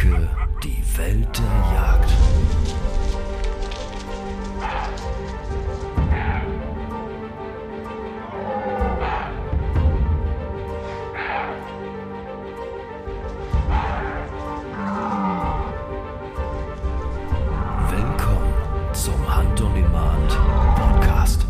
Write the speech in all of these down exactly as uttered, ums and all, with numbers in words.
Entdecke die Welt der Jagd. Willkommen zum Hunt on Demand Podcast.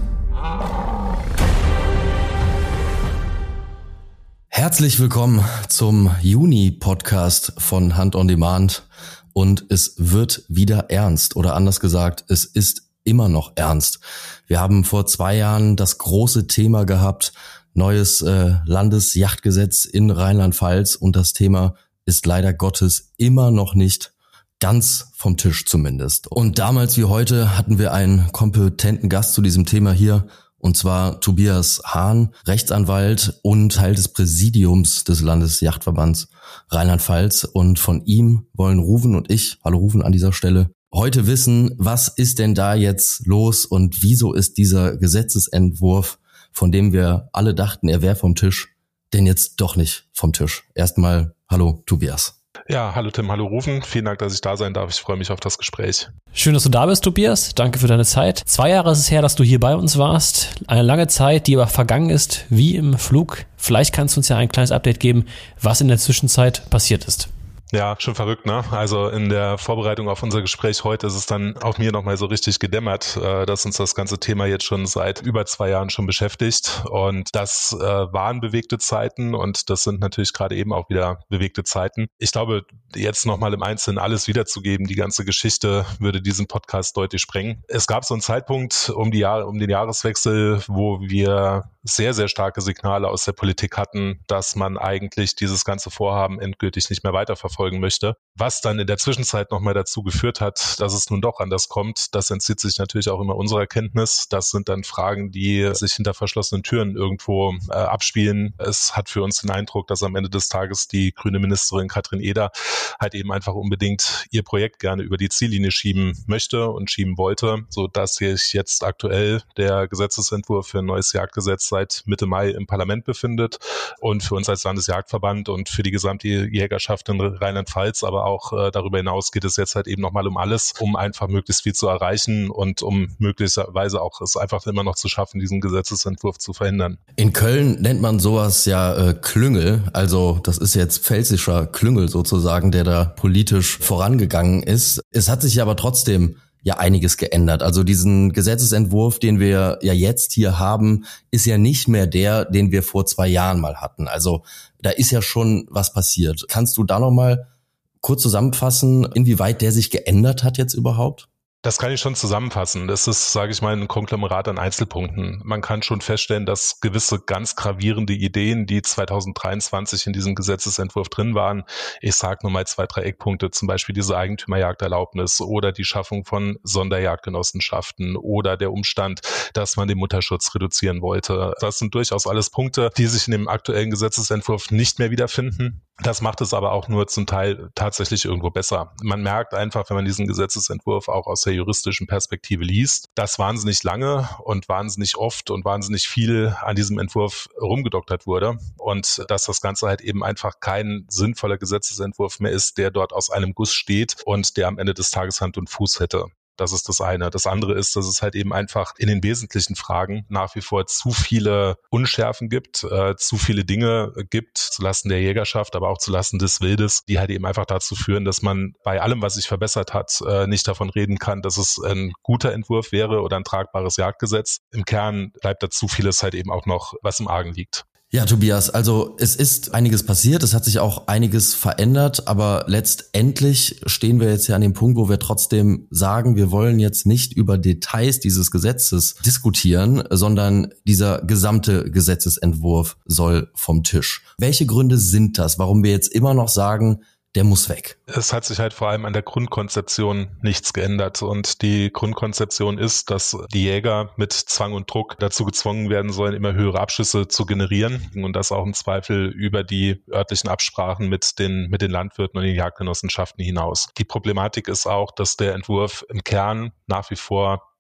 Herzlich willkommen zum Juni-Podcast von Hunt on Demand und es wird wieder ernst oder anders gesagt, es ist immer noch ernst. Wir haben vor zwei Jahren das große Thema gehabt, neues äh, Landesjagdgesetz in Rheinland-Pfalz und das Thema ist leider Gottes immer noch nicht ganz vom Tisch zumindest. Und damals wie heute hatten wir einen kompetenten Gast zu diesem Thema hier. Und zwar Tobias Hahn, Rechtsanwalt und Teil des Präsidiums des Landesjagdverbands Rheinland-Pfalz. Und von ihm wollen Ruven und ich, hallo Ruven an dieser Stelle, heute wissen, was ist denn da jetzt los und wieso ist dieser Gesetzesentwurf, von dem wir alle dachten, er wäre vom Tisch, denn jetzt doch nicht vom Tisch. Erstmal hallo Tobias. Ja, hallo Tim, hallo Rufen. Vielen Dank, dass ich da sein darf. Ich freue mich auf das Gespräch. Schön, dass du da bist, Tobias. Danke für deine Zeit. Zwei Jahre ist es her, dass du hier bei uns warst. Eine lange Zeit, die aber vergangen ist, wie im Flug. Vielleicht kannst du uns ja ein kleines Update geben, was in der Zwischenzeit passiert ist. Ja, schon verrückt, ne? Also in der Vorbereitung auf unser Gespräch heute ist es dann auch mir nochmal so richtig gedämmert, dass uns das ganze Thema jetzt schon seit über zwei Jahren schon beschäftigt. Und das waren bewegte Zeiten und das sind natürlich gerade eben auch wieder bewegte Zeiten. Ich glaube, jetzt nochmal im Einzelnen alles wiederzugeben, die ganze Geschichte würde diesen Podcast deutlich sprengen. Es gab so einen Zeitpunkt um die Jahre, um den Jahreswechsel, wo wir sehr, sehr starke Signale aus der Politik hatten, dass man eigentlich dieses ganze Vorhaben endgültig nicht mehr weiterverfolgen möchte. Was dann in der Zwischenzeit nochmal dazu geführt hat, dass es nun doch anders kommt, das entzieht sich natürlich auch immer unserer Kenntnis. Das sind dann Fragen, die sich hinter verschlossenen Türen irgendwo äh, abspielen. Es hat für uns den Eindruck, dass am Ende des Tages die grüne Ministerin Katrin Eder halt eben einfach unbedingt ihr Projekt gerne über die Ziellinie schieben möchte und schieben wollte, sodass sich jetzt aktuell der Gesetzesentwurf für ein neues Jagdgesetz seit Mitte Mai im Parlament befindet und für uns als Landesjagdverband und für die gesamte Jägerschaft in Rheinland-Pfalz, aber auch äh, darüber hinaus geht es jetzt halt eben nochmal um alles, um einfach möglichst viel zu erreichen und um möglicherweise auch es einfach immer noch zu schaffen, diesen Gesetzesentwurf zu verhindern. In Köln nennt man sowas ja äh, Klüngel, also das ist jetzt pfälzischer Klüngel sozusagen, der da politisch vorangegangen ist. Es hat sich aber trotzdem ja einiges geändert. Also diesen Gesetzesentwurf, den wir ja jetzt hier haben, ist ja nicht mehr der, den wir vor zwei Jahren mal hatten. Also da ist ja schon was passiert. Kannst du da nochmal kurz zusammenfassen, inwieweit der sich geändert hat jetzt überhaupt? Das kann ich schon zusammenfassen. Das ist, sage ich mal, ein Konglomerat an Einzelpunkten. Man kann schon feststellen, dass gewisse ganz gravierende Ideen, die zwanzig dreiundzwanzig in diesem Gesetzesentwurf drin waren, ich sage nur mal zwei, drei Eckpunkte, zum Beispiel diese Eigentümerjagderlaubnis oder die Schaffung von Sonderjagdgenossenschaften oder der Umstand, dass man den Mutterschutz reduzieren wollte. Das sind durchaus alles Punkte, die sich in dem aktuellen Gesetzesentwurf nicht mehr wiederfinden. Das macht es aber auch nur zum Teil tatsächlich irgendwo besser. Man merkt einfach, wenn man diesen Gesetzesentwurf auch aus der juristischen Perspektive liest, dass wahnsinnig lange und wahnsinnig oft und wahnsinnig viel an diesem Entwurf rumgedoktert wurde und dass das Ganze halt eben einfach kein sinnvoller Gesetzesentwurf mehr ist, der dort aus einem Guss steht und der am Ende des Tages Hand und Fuß hätte. Das ist das eine. Das andere ist, dass es halt eben einfach in den wesentlichen Fragen nach wie vor zu viele Unschärfen gibt, äh, zu viele Dinge gibt, zulasten der Jägerschaft, aber auch zulasten des Wildes, die halt eben einfach dazu führen, dass man bei allem, was sich verbessert hat, äh, nicht davon reden kann, dass es ein guter Entwurf wäre oder ein tragbares Jagdgesetz. Im Kern bleibt da zu vieles halt eben auch noch, was im Argen liegt. Ja, Tobias, also es ist einiges passiert, es hat sich auch einiges verändert, aber letztendlich stehen wir jetzt ja an dem Punkt, wo wir trotzdem sagen, wir wollen jetzt nicht über Details dieses Gesetzes diskutieren, sondern dieser gesamte Gesetzesentwurf soll vom Tisch. Welche Gründe sind das, warum wir jetzt immer noch sagen, der muss weg? Es hat sich halt vor allem an der Grundkonzeption nichts geändert und die Grundkonzeption ist, dass die Jäger mit Zwang und Druck dazu gezwungen werden sollen, immer höhere Abschüsse zu generieren und das auch im Zweifel über die örtlichen Absprachen mit den, mit den Landwirten und den Jagdgenossenschaften hinaus. Die Problematik ist auch, dass der Entwurf im Kern nach wie vor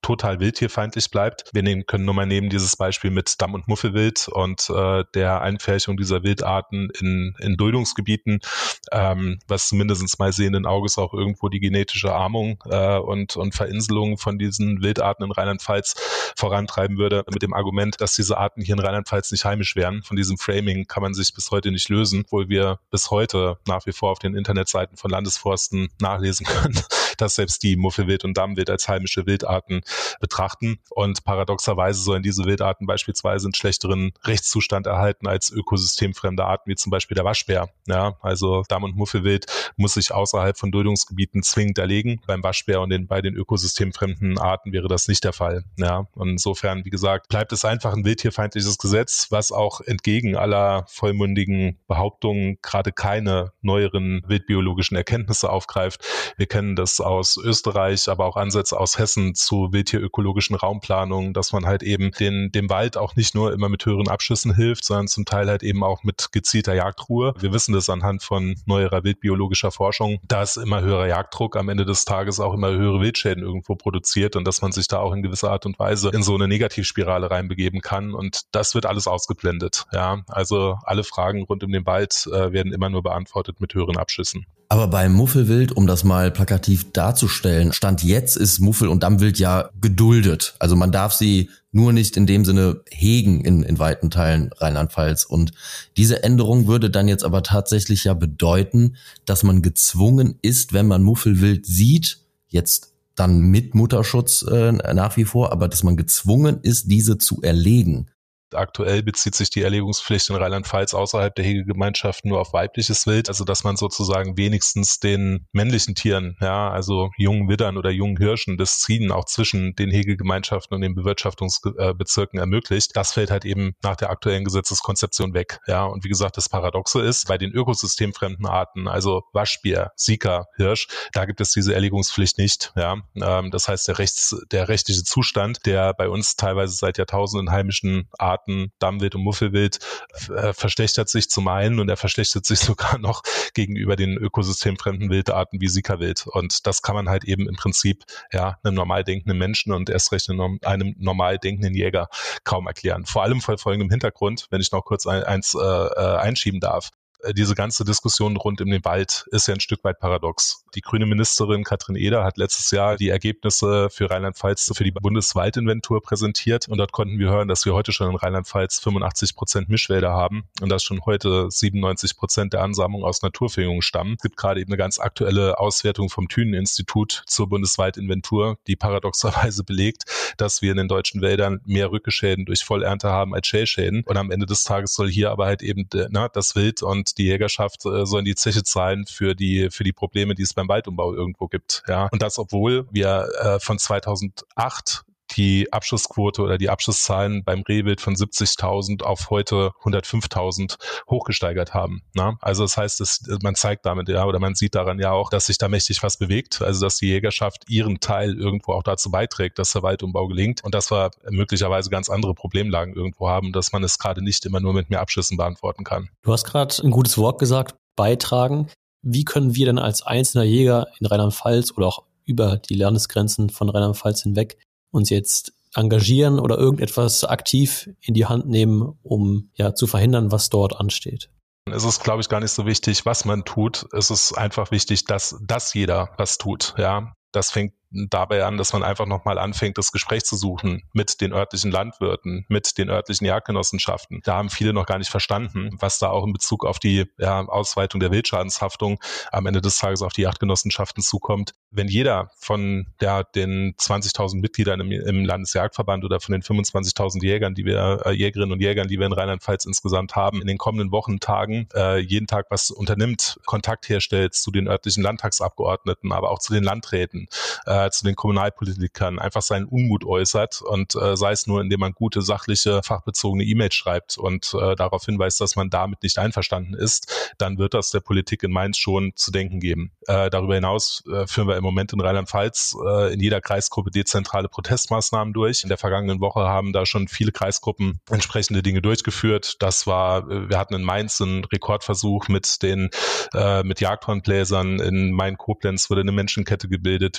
total wildtierfeindlich bleibt. Wir nehmen, können nur mal nehmen dieses Beispiel mit Damm- und Muffelwild und äh, der Einpferchung dieser Wildarten in, in Duldungsgebieten, ähm, was zumindest mal sehenden Auges auch irgendwo die genetische Armung äh, und, und Verinselung von diesen Wildarten in Rheinland-Pfalz vorantreiben würde, mit dem Argument, dass diese Arten hier in Rheinland-Pfalz nicht heimisch wären. Von diesem Framing kann man sich bis heute nicht lösen, obwohl wir bis heute nach wie vor auf den Internetseiten von Landesforsten nachlesen können, dass selbst die Muffelwild und Dammwild als heimische Wildarten betrachten. Und paradoxerweise sollen diese Wildarten beispielsweise einen schlechteren Rechtszustand erhalten als ökosystemfremde Arten, wie zum Beispiel der Waschbär. Ja, also Damm- und Muffelwild muss sich außerhalb von Duldungsgebieten zwingend erlegen. Beim Waschbär und den, bei den ökosystemfremden Arten wäre das nicht der Fall. Ja, und insofern, wie gesagt, bleibt es einfach ein wildtierfeindliches Gesetz, was auch entgegen aller vollmundigen Behauptungen gerade keine neueren wildbiologischen Erkenntnisse aufgreift. Wir kennen das aus Österreich, aber auch Ansätze aus Hessen zu wildtierökologischen Raumplanungen, dass man halt eben den, dem Wald auch nicht nur immer mit höheren Abschüssen hilft, sondern zum Teil halt eben auch mit gezielter Jagdruhe. Wir wissen das anhand von neuerer wildbiologischer Forschung, dass immer höherer Jagddruck am Ende des Tages auch immer höhere Wildschäden irgendwo produziert und dass man sich da auch in gewisser Art und Weise in so eine Negativspirale reinbegeben kann, und das wird alles ausgeblendet. Ja, also alle Fragen rund um den Wald äh, werden immer nur beantwortet mit höheren Abschüssen. Aber beim Muffelwild, um das mal plakativ darzustellen, Stand jetzt ist Muffel- und Dammwild ja geduldet. Also man darf sie nur nicht in dem Sinne hegen in, in weiten Teilen Rheinland-Pfalz. Und diese Änderung würde dann jetzt aber tatsächlich ja bedeuten, dass man gezwungen ist, wenn man Muffelwild sieht, jetzt dann mit Mutterschutz äh, nach wie vor, aber dass man gezwungen ist, diese zu erlegen. Aktuell bezieht sich die Erlegungspflicht in Rheinland-Pfalz außerhalb der Hegegemeinschaften nur auf weibliches Wild, also dass man sozusagen wenigstens den männlichen Tieren, ja, also jungen Widdern oder jungen Hirschen, das Ziehen auch zwischen den Hegegemeinschaften und den Bewirtschaftungsbezirken ermöglicht. Das fällt halt eben nach der aktuellen Gesetzeskonzeption weg, ja. Und wie gesagt, das Paradoxe ist, bei den ökosystemfremden Arten, also Waschbär, Sika, Hirsch, da gibt es diese Erlegungspflicht nicht, ja. Das heißt, der Rechts, der rechtliche Zustand, der bei uns teilweise seit Jahrtausenden heimischen Arten Dammwild und Muffelwild äh, verschlechtert sich zum einen, und er verschlechtert sich sogar noch gegenüber den ökosystemfremden Wildarten wie Sika-Wild. Und das kann man halt eben im Prinzip ja einem normal denkenden Menschen und erst recht einem, einem normal denkenden Jäger kaum erklären. Vor allem vor folgendem Hintergrund, wenn ich noch kurz ein, eins äh, einschieben darf. Diese ganze Diskussion rund um den Wald ist ja ein Stück weit paradox. Die grüne Ministerin Katrin Eder hat letztes Jahr die Ergebnisse für Rheinland-Pfalz für die Bundeswaldinventur präsentiert, und dort konnten wir hören, dass wir heute schon in Rheinland-Pfalz fünfundachtzig Prozent Mischwälder haben und dass schon heute siebenundneunzig Prozent der Ansammlung aus Naturverjüngung stammen. Es gibt gerade eben eine ganz aktuelle Auswertung vom Thünen-Institut zur Bundeswaldinventur, die paradoxerweise belegt, dass wir in den deutschen Wäldern mehr Rückgeschäden durch Vollernte haben als Schälschäden, und am Ende des Tages soll hier aber halt eben na, das Wild und die Jägerschaft äh, sollen die Zeche zahlen für die für die Probleme, die es beim Waldumbau irgendwo gibt. Ja, und das, obwohl wir äh, von zweitausendacht die Abschussquote oder die Abschusszahlen beim Rehwild von siebzigtausend auf heute hundertfünftausend hochgesteigert haben. Na? Also das heißt, dass man zeigt damit ja, oder man sieht daran ja auch, dass sich da mächtig was bewegt. Also dass die Jägerschaft ihren Teil irgendwo auch dazu beiträgt, dass der Waldumbau gelingt, und dass wir möglicherweise ganz andere Problemlagen irgendwo haben, dass man es gerade nicht immer nur mit mehr Abschüssen beantworten kann. Du hast gerade ein gutes Wort gesagt, beitragen. Wie können wir denn als einzelner Jäger in Rheinland-Pfalz oder auch über die Landesgrenzen von Rheinland-Pfalz hinweg uns jetzt engagieren oder irgendetwas aktiv in die Hand nehmen, um ja zu verhindern, was dort ansteht? Es ist, glaube ich, gar nicht so wichtig, was man tut. Es ist einfach wichtig, dass, dass jeder was tut. Ja, das fängt dabei an, dass man einfach nochmal anfängt, das Gespräch zu suchen mit den örtlichen Landwirten, mit den örtlichen Jagdgenossenschaften. Da haben viele noch gar nicht verstanden, was da auch in Bezug auf die ja, Ausweitung der Wildschadенshaftung am Ende des Tages auf die Jagdgenossenschaften zukommt. Wenn jeder von ja, den zwanzigtausend Mitgliedern im, im Landesjagdverband oder von den fünfundzwanzigtausend Jägern, die wir äh, Jägerinnen und Jägern, die wir in Rheinland-Pfalz insgesamt haben, in den kommenden Wochen, Tagen äh, jeden Tag was unternimmt, Kontakt herstellt zu den örtlichen Landtagsabgeordneten, aber auch zu den Landräten, äh, zu den Kommunalpolitikern, einfach seinen Unmut äußert, und äh, sei es nur, indem man gute, sachliche, fachbezogene E-Mails schreibt und äh, darauf hinweist, dass man damit nicht einverstanden ist, dann wird das der Politik in Mainz schon zu denken geben. Äh, darüber hinaus äh, führen wir im Moment in Rheinland-Pfalz äh, in jeder Kreisgruppe dezentrale Protestmaßnahmen durch. In der vergangenen Woche haben da schon viele Kreisgruppen entsprechende Dinge durchgeführt. Das war, wir hatten in Mainz einen Rekordversuch mit den äh, mit Jagdhornbläsern. In Main-Koblenz wurde eine Menschenkette gebildet. Wir hatten alle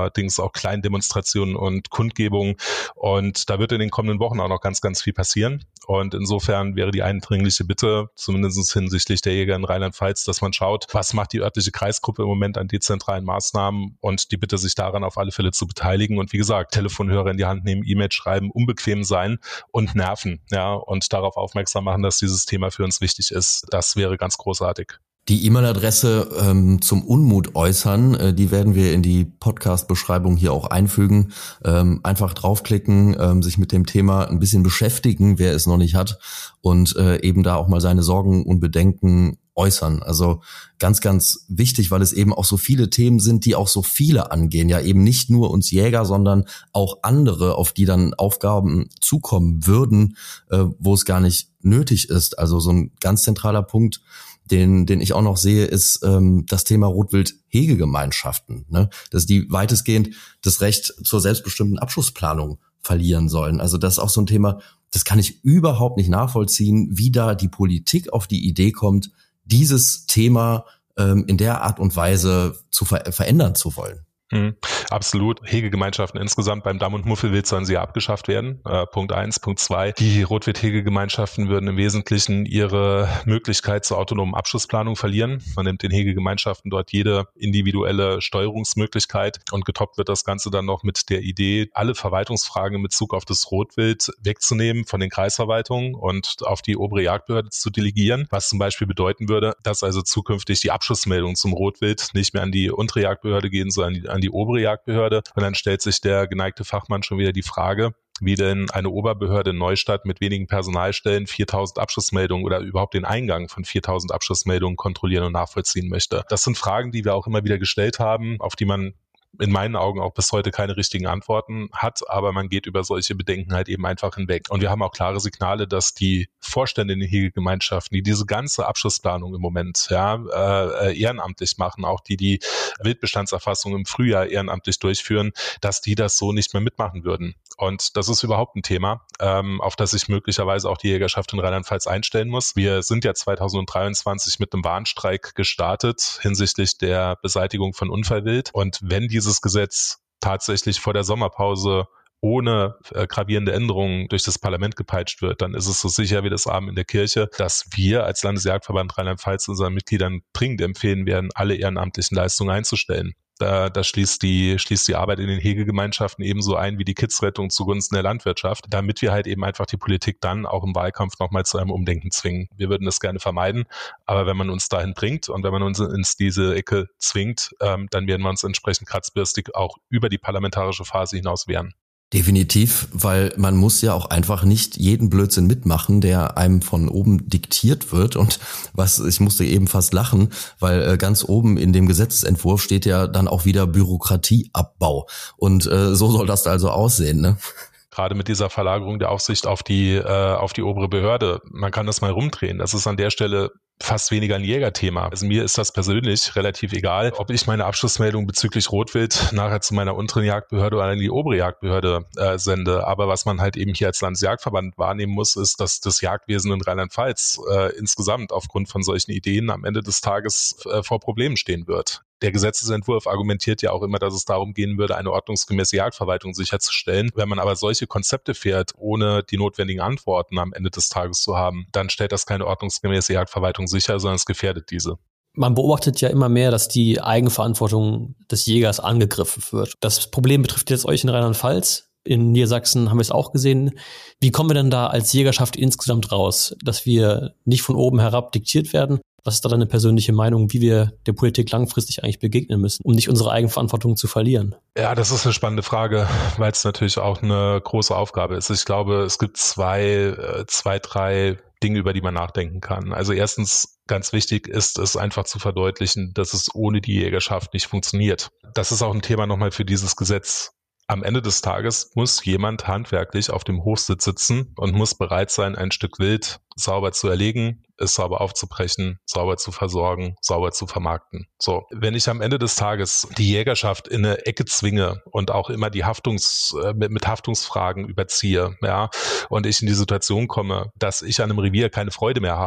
neuerdings auch Kleindemonstrationen und Kundgebungen. Und da wird in den kommenden Wochen auch noch ganz, ganz viel passieren. Und insofern wäre die eindringliche Bitte, zumindest hinsichtlich der Jäger in Rheinland-Pfalz, dass man schaut, was macht die örtliche Kreisgruppe im Moment an dezentralen Maßnahmen und die Bitte, sich daran auf alle Fälle zu beteiligen. Und wie gesagt, Telefonhörer in die Hand nehmen, E-Mail schreiben, unbequem sein und nerven, ja, und darauf aufmerksam machen, dass dieses Thema für uns wichtig ist. Das wäre ganz großartig. Die E-Mail-Adresse ähm, zum Unmut äußern, äh, die werden wir in die Podcast-Beschreibung hier auch einfügen. Ähm, einfach draufklicken, ähm, sich mit dem Thema ein bisschen beschäftigen, wer es noch nicht hat, und äh, eben da auch mal seine Sorgen und Bedenken äußern. Also ganz, ganz wichtig, weil es eben auch so viele Themen sind, die auch so viele angehen. Ja, eben nicht nur uns Jäger, sondern auch andere, auf die dann Aufgaben zukommen würden, äh, wo es gar nicht nötig ist. Also so ein ganz zentraler Punkt, den den ich auch noch sehe, ist ähm, das Thema Rotwild-Hegegemeinschaften, ne? Dass die weitestgehend das Recht zur selbstbestimmten Abschussplanung verlieren sollen. Also das ist auch so ein Thema, das kann ich überhaupt nicht nachvollziehen, wie da die Politik auf die Idee kommt, dieses Thema ähm, in der Art und Weise zu ver- verändern zu wollen. Mhm, absolut. Hegegemeinschaften insgesamt beim Damm- und Muffelwild sollen sie abgeschafft werden. Äh, Punkt eins. Punkt zwei. Die Rotwild-Hegegemeinschaften würden im Wesentlichen ihre Möglichkeit zur autonomen Abschussplanung verlieren. Man nimmt den Hegegemeinschaften dort jede individuelle Steuerungsmöglichkeit und getoppt wird das Ganze dann noch mit der Idee, alle Verwaltungsfragen in Bezug auf das Rotwild wegzunehmen von den Kreisverwaltungen und auf die obere Jagdbehörde zu delegieren, was zum Beispiel bedeuten würde, dass also zukünftig die Abschussmeldung zum Rotwild nicht mehr an die untere Jagdbehörde gehen, sondern an die obere Jagdbehörde. Und dann stellt sich der geneigte Fachmann schon wieder die Frage, wie denn eine Oberbehörde in Neustadt mit wenigen Personalstellen viertausend Abschussmeldungen oder überhaupt den Eingang von viertausend Abschussmeldungen kontrollieren und nachvollziehen möchte. Das sind Fragen, die wir auch immer wieder gestellt haben, auf die man in meinen Augen auch bis heute keine richtigen Antworten hat, aber man geht über solche Bedenken halt eben einfach hinweg. Und wir haben auch klare Signale, dass die Vorstände in den Hegegemeinschaften, die diese ganze Abschussplanung im Moment ja, äh, ehrenamtlich machen, auch die die Wildbestandserfassung im Frühjahr ehrenamtlich durchführen, dass die das so nicht mehr mitmachen würden. Und das ist überhaupt ein Thema, ähm, auf das sich möglicherweise auch die Jägerschaft in Rheinland-Pfalz einstellen muss. Wir sind ja zweitausenddreiundzwanzig mit einem Warnstreik gestartet hinsichtlich der Beseitigung von Unfallwild. Und wenn dieses Gesetz tatsächlich vor der Sommerpause ohne äh, gravierende Änderungen durch das Parlament gepeitscht wird, dann ist es so sicher wie das Abend in der Kirche, dass wir als Landesjagdverband Rheinland-Pfalz unseren Mitgliedern dringend empfehlen werden, alle ehrenamtlichen Leistungen einzustellen. Da, da schließt die, schließt die Arbeit in den Hegegemeinschaften ebenso ein wie die Kidsrettung zugunsten der Landwirtschaft, damit wir halt eben einfach die Politik dann auch im Wahlkampf nochmal zu einem Umdenken zwingen. Wir würden das gerne vermeiden, aber wenn man uns dahin bringt und wenn man uns in diese Ecke zwingt, ähm, dann werden wir uns entsprechend kratzbürstig auch über die parlamentarische Phase hinaus wehren. Definitiv, weil man muss ja auch einfach nicht jeden Blödsinn mitmachen, der einem von oben diktiert wird. Und was, ich musste eben fast lachen, weil ganz oben in dem Gesetzesentwurf steht ja dann auch wieder Bürokratieabbau. Und äh, so soll das also aussehen, ne? Gerade mit dieser Verlagerung der Aufsicht auf die äh, auf die obere Behörde. Man kann das mal rumdrehen. Das ist an der Stelle fast weniger ein Jägerthema. Also mir ist das persönlich relativ egal, ob ich meine Abschlussmeldung bezüglich Rotwild nachher zu meiner unteren Jagdbehörde oder an die obere Jagdbehörde äh, sende. Aber was man halt eben hier als Landesjagdverband wahrnehmen muss, ist, dass das Jagdwesen in Rheinland-Pfalz äh, insgesamt aufgrund von solchen Ideen am Ende des Tages äh, vor Problemen stehen wird. Der Gesetzesentwurf argumentiert ja auch immer, dass es darum gehen würde, eine ordnungsgemäße Jagdverwaltung sicherzustellen. Wenn man aber solche Konzepte fährt, ohne die notwendigen Antworten am Ende des Tages zu haben, dann stellt das keine ordnungsgemäße Jagdverwaltung sicher, sondern es gefährdet diese. Man beobachtet ja immer mehr, dass die Eigenverantwortung des Jägers angegriffen wird. Das Problem betrifft jetzt euch in Rheinland-Pfalz. In Niedersachsen haben wir es auch gesehen. Wie kommen wir denn da als Jägerschaft insgesamt raus, dass wir nicht von oben herab diktiert werden? Was ist da deine persönliche Meinung, wie wir der Politik langfristig eigentlich begegnen müssen, um nicht unsere Eigenverantwortung zu verlieren? Ja, das ist eine spannende Frage, weil es natürlich auch eine große Aufgabe ist. Ich glaube, es gibt zwei, zwei, drei Dinge, über die man nachdenken kann. Also erstens, ganz wichtig ist es einfach zu verdeutlichen, dass es ohne die Jägerschaft nicht funktioniert. Das ist auch ein Thema nochmal für dieses Gesetz. Am Ende des Tages muss jemand handwerklich auf dem Hofsitz sitzen und muss bereit sein, ein Stück Wild sauber zu erlegen, es sauber aufzubrechen, sauber zu versorgen, sauber zu vermarkten. So, wenn ich am Ende des Tages die Jägerschaft in eine Ecke zwinge und auch immer die Haftungs äh, mit, mit Haftungsfragen überziehe, ja, und ich in die Situation komme, dass ich an einem Revier keine Freude mehr habe,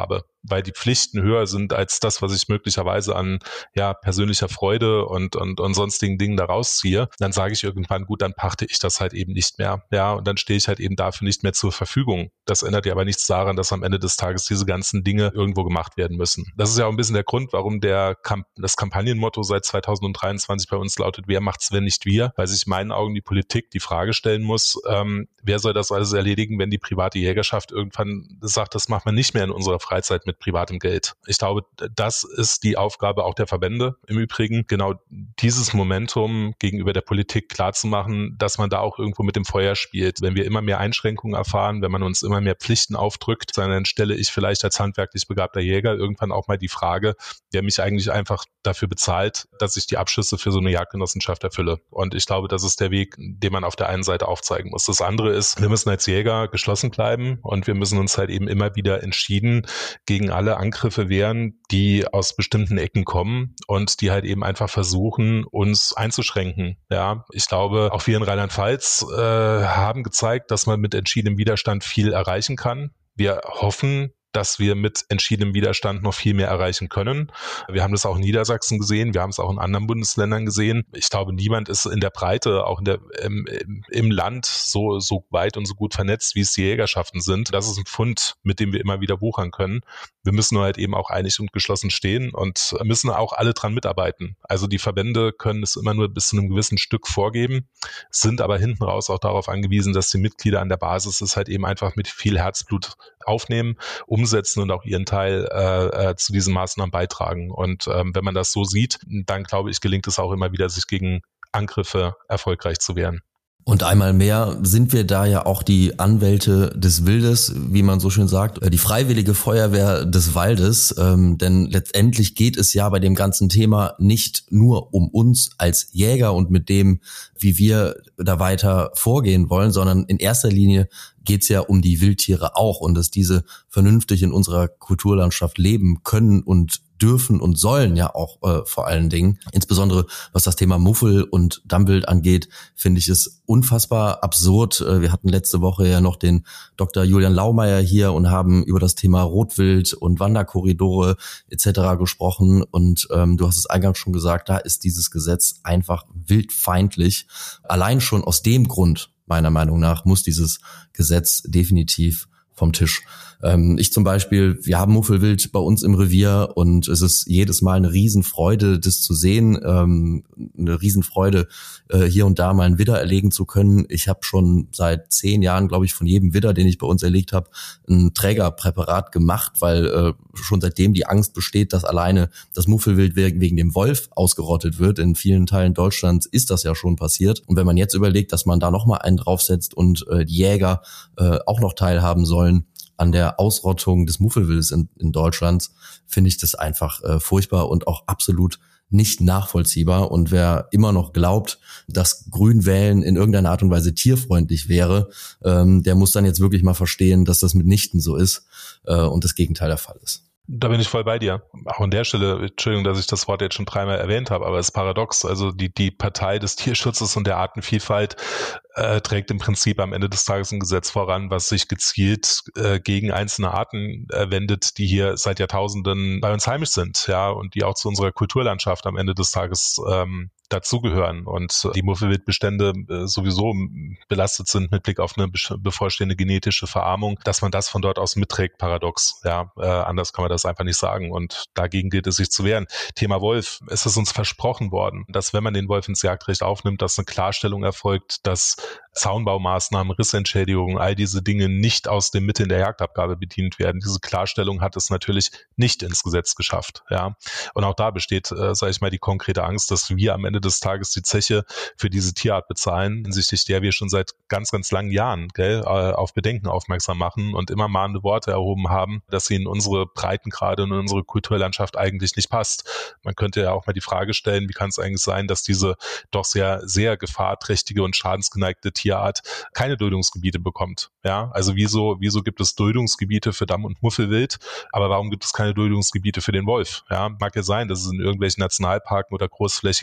weil die Pflichten höher sind als das, was ich möglicherweise an ja persönlicher Freude und und und sonstigen Dingen da rausziehe, dann sage ich irgendwann, gut, dann pachte ich das halt eben nicht mehr. Ja, und dann stehe ich halt eben dafür nicht mehr zur Verfügung. Das ändert ja aber nichts daran, dass am Ende des Tages diese ganzen Dinge irgendwo gemacht werden müssen. Das ist ja auch ein bisschen der Grund, warum der Kamp- das Kampagnenmotto seit zweitausenddreiundzwanzig bei uns lautet, wer macht's, wenn nicht wir? Weil sich in meinen Augen die Politik die Frage stellen muss, ähm, wer soll das alles erledigen, wenn die private Jägerschaft irgendwann sagt, das macht man nicht mehr in unserer Freizeit mit privatem Geld. Ich glaube, das ist die Aufgabe auch der Verbände im Übrigen, genau dieses Momentum gegenüber der Politik klarzumachen, dass man da auch irgendwo mit dem Feuer spielt. Wenn wir immer mehr Einschränkungen erfahren, wenn man uns immer mehr Pflichten aufdrückt, dann stelle ich vielleicht als handwerklich begabter Jäger irgendwann auch mal die Frage, wer mich eigentlich einfach dafür bezahlt, dass ich die Abschüsse für so eine Jagdgenossenschaft erfülle. Und ich glaube, das ist der Weg, den man auf der einen Seite aufzeigen muss. Das andere ist, wir müssen als Jäger geschlossen bleiben und wir müssen uns halt eben immer wieder entschieden gegen alle Angriffe wehren, die aus bestimmten Ecken kommen und die halt eben einfach versuchen, uns einzuschränken. Ja, ich glaube, auch wir in Rheinland-Pfalz äh, haben gezeigt, dass man mit entschiedenem Widerstand viel erreichen kann. Wir hoffen, dass wir mit entschiedenem Widerstand noch viel mehr erreichen können. Wir haben das auch in Niedersachsen gesehen, wir haben es auch in anderen Bundesländern gesehen. Ich glaube, niemand ist in der Breite, auch in der, im, im Land so, so weit und so gut vernetzt, wie es die Jägerschaften sind. Das ist ein Pfund, mit dem wir immer wieder wuchern können. Wir müssen nur halt eben auch einig und geschlossen stehen und müssen auch alle dran mitarbeiten. Also die Verbände können es immer nur bis zu einem gewissen Stück vorgeben, sind aber hinten raus auch darauf angewiesen, dass die Mitglieder an der Basis es halt eben einfach mit viel Herzblut aufnehmen, umsetzen und auch ihren Teil äh, äh, zu diesen Maßnahmen beitragen. Und ähm, wenn man das so sieht, dann glaube ich, gelingt es auch immer wieder, sich gegen Angriffe erfolgreich zu wehren. Und einmal mehr sind wir da ja auch die Anwälte des Wildes, wie man so schön sagt, die freiwillige Feuerwehr des Waldes, ähm, denn letztendlich geht es ja bei dem ganzen Thema nicht nur um uns als Jäger und mit dem, wie wir da weiter vorgehen wollen, sondern in erster Linie geht es ja um die Wildtiere auch und dass diese vernünftig in unserer Kulturlandschaft leben können und dürfen und sollen ja auch äh, vor allen Dingen. Insbesondere was das Thema Muffel und Dammwild angeht, finde ich es unfassbar absurd. Äh, wir hatten letzte Woche ja noch den Doktor Julian Laumeier hier und haben über das Thema Rotwild und Wanderkorridore et cetera gesprochen. Und ähm, du hast es eingangs schon gesagt, da ist dieses Gesetz einfach wildfeindlich. Allein schon aus dem Grund, meiner Meinung nach, muss dieses Gesetz definitiv vom Tisch. Ähm, ich zum Beispiel, wir haben Muffelwild bei uns im Revier und es ist jedes Mal eine Riesenfreude, das zu sehen, ähm, eine Riesenfreude, äh, hier und da mal einen Widder erlegen zu können. Ich habe schon seit zehn Jahren, glaube ich, von jedem Widder, den ich bei uns erlegt habe, ein Trägerpräparat gemacht, weil äh, schon seitdem die Angst besteht, dass alleine das Muffelwild wegen dem Wolf ausgerottet wird. In vielen Teilen Deutschlands ist das ja schon passiert. Und wenn man jetzt überlegt, dass man da nochmal einen draufsetzt und äh, die Jäger äh, auch noch teilhaben sollen an der Ausrottung des Muffelwildes in, in Deutschland, finde ich das einfach äh, furchtbar und auch absolut nicht nachvollziehbar. Und wer immer noch glaubt, dass Grünwählen in irgendeiner Art und Weise tierfreundlich wäre, ähm, der muss dann jetzt wirklich mal verstehen, dass das mitnichten so ist äh, und das Gegenteil der Fall ist. Da bin ich voll bei dir. Auch an der Stelle, Entschuldigung, dass ich das Wort jetzt schon dreimal erwähnt habe, aber es ist paradox. Also die, die Partei des Tierschutzes und der Artenvielfalt äh, trägt im Prinzip am Ende des Tages ein Gesetz voran, was sich gezielt äh, gegen einzelne Arten äh, wendet, die hier seit Jahrtausenden bei uns heimisch sind, ja, und die auch zu unserer Kulturlandschaft am Ende des Tages ähm, dazugehören und die Muffelwildbestände äh, sowieso belastet sind mit Blick auf eine bevorstehende genetische Verarmung, dass man das von dort aus mitträgt, paradox. Ja, äh, anders kann man das einfach nicht sagen und dagegen gilt es sich zu wehren. Thema Wolf, es ist uns versprochen worden, dass wenn man den Wolf ins Jagdrecht aufnimmt, dass eine Klarstellung erfolgt, dass Zaunbaumaßnahmen, Rissentschädigungen, all diese Dinge nicht aus den Mitteln der Jagdabgabe bedient werden. Diese Klarstellung hat es natürlich nicht ins Gesetz geschafft. Ja, und auch da besteht, äh, sage ich mal, die konkrete Angst, dass wir am Ende des Tages die Zeche für diese Tierart bezahlen, hinsichtlich der wir schon seit ganz, ganz langen Jahren gell, auf Bedenken aufmerksam machen und immer mahnende Worte erhoben haben, dass sie in unsere Breitengrade und in unsere Kulturlandschaft eigentlich nicht passt. Man könnte ja auch mal die Frage stellen, wie kann es eigentlich sein, dass diese doch sehr, sehr gefahrträchtige und schadensgeneigte Tierart keine Duldungsgebiete bekommt. Ja, also wieso, wieso gibt es Duldungsgebiete für Damm- und Muffelwild, aber warum gibt es keine Duldungsgebiete für den Wolf? Ja, mag ja sein, dass es in irgendwelchen Nationalparken oder großflächigen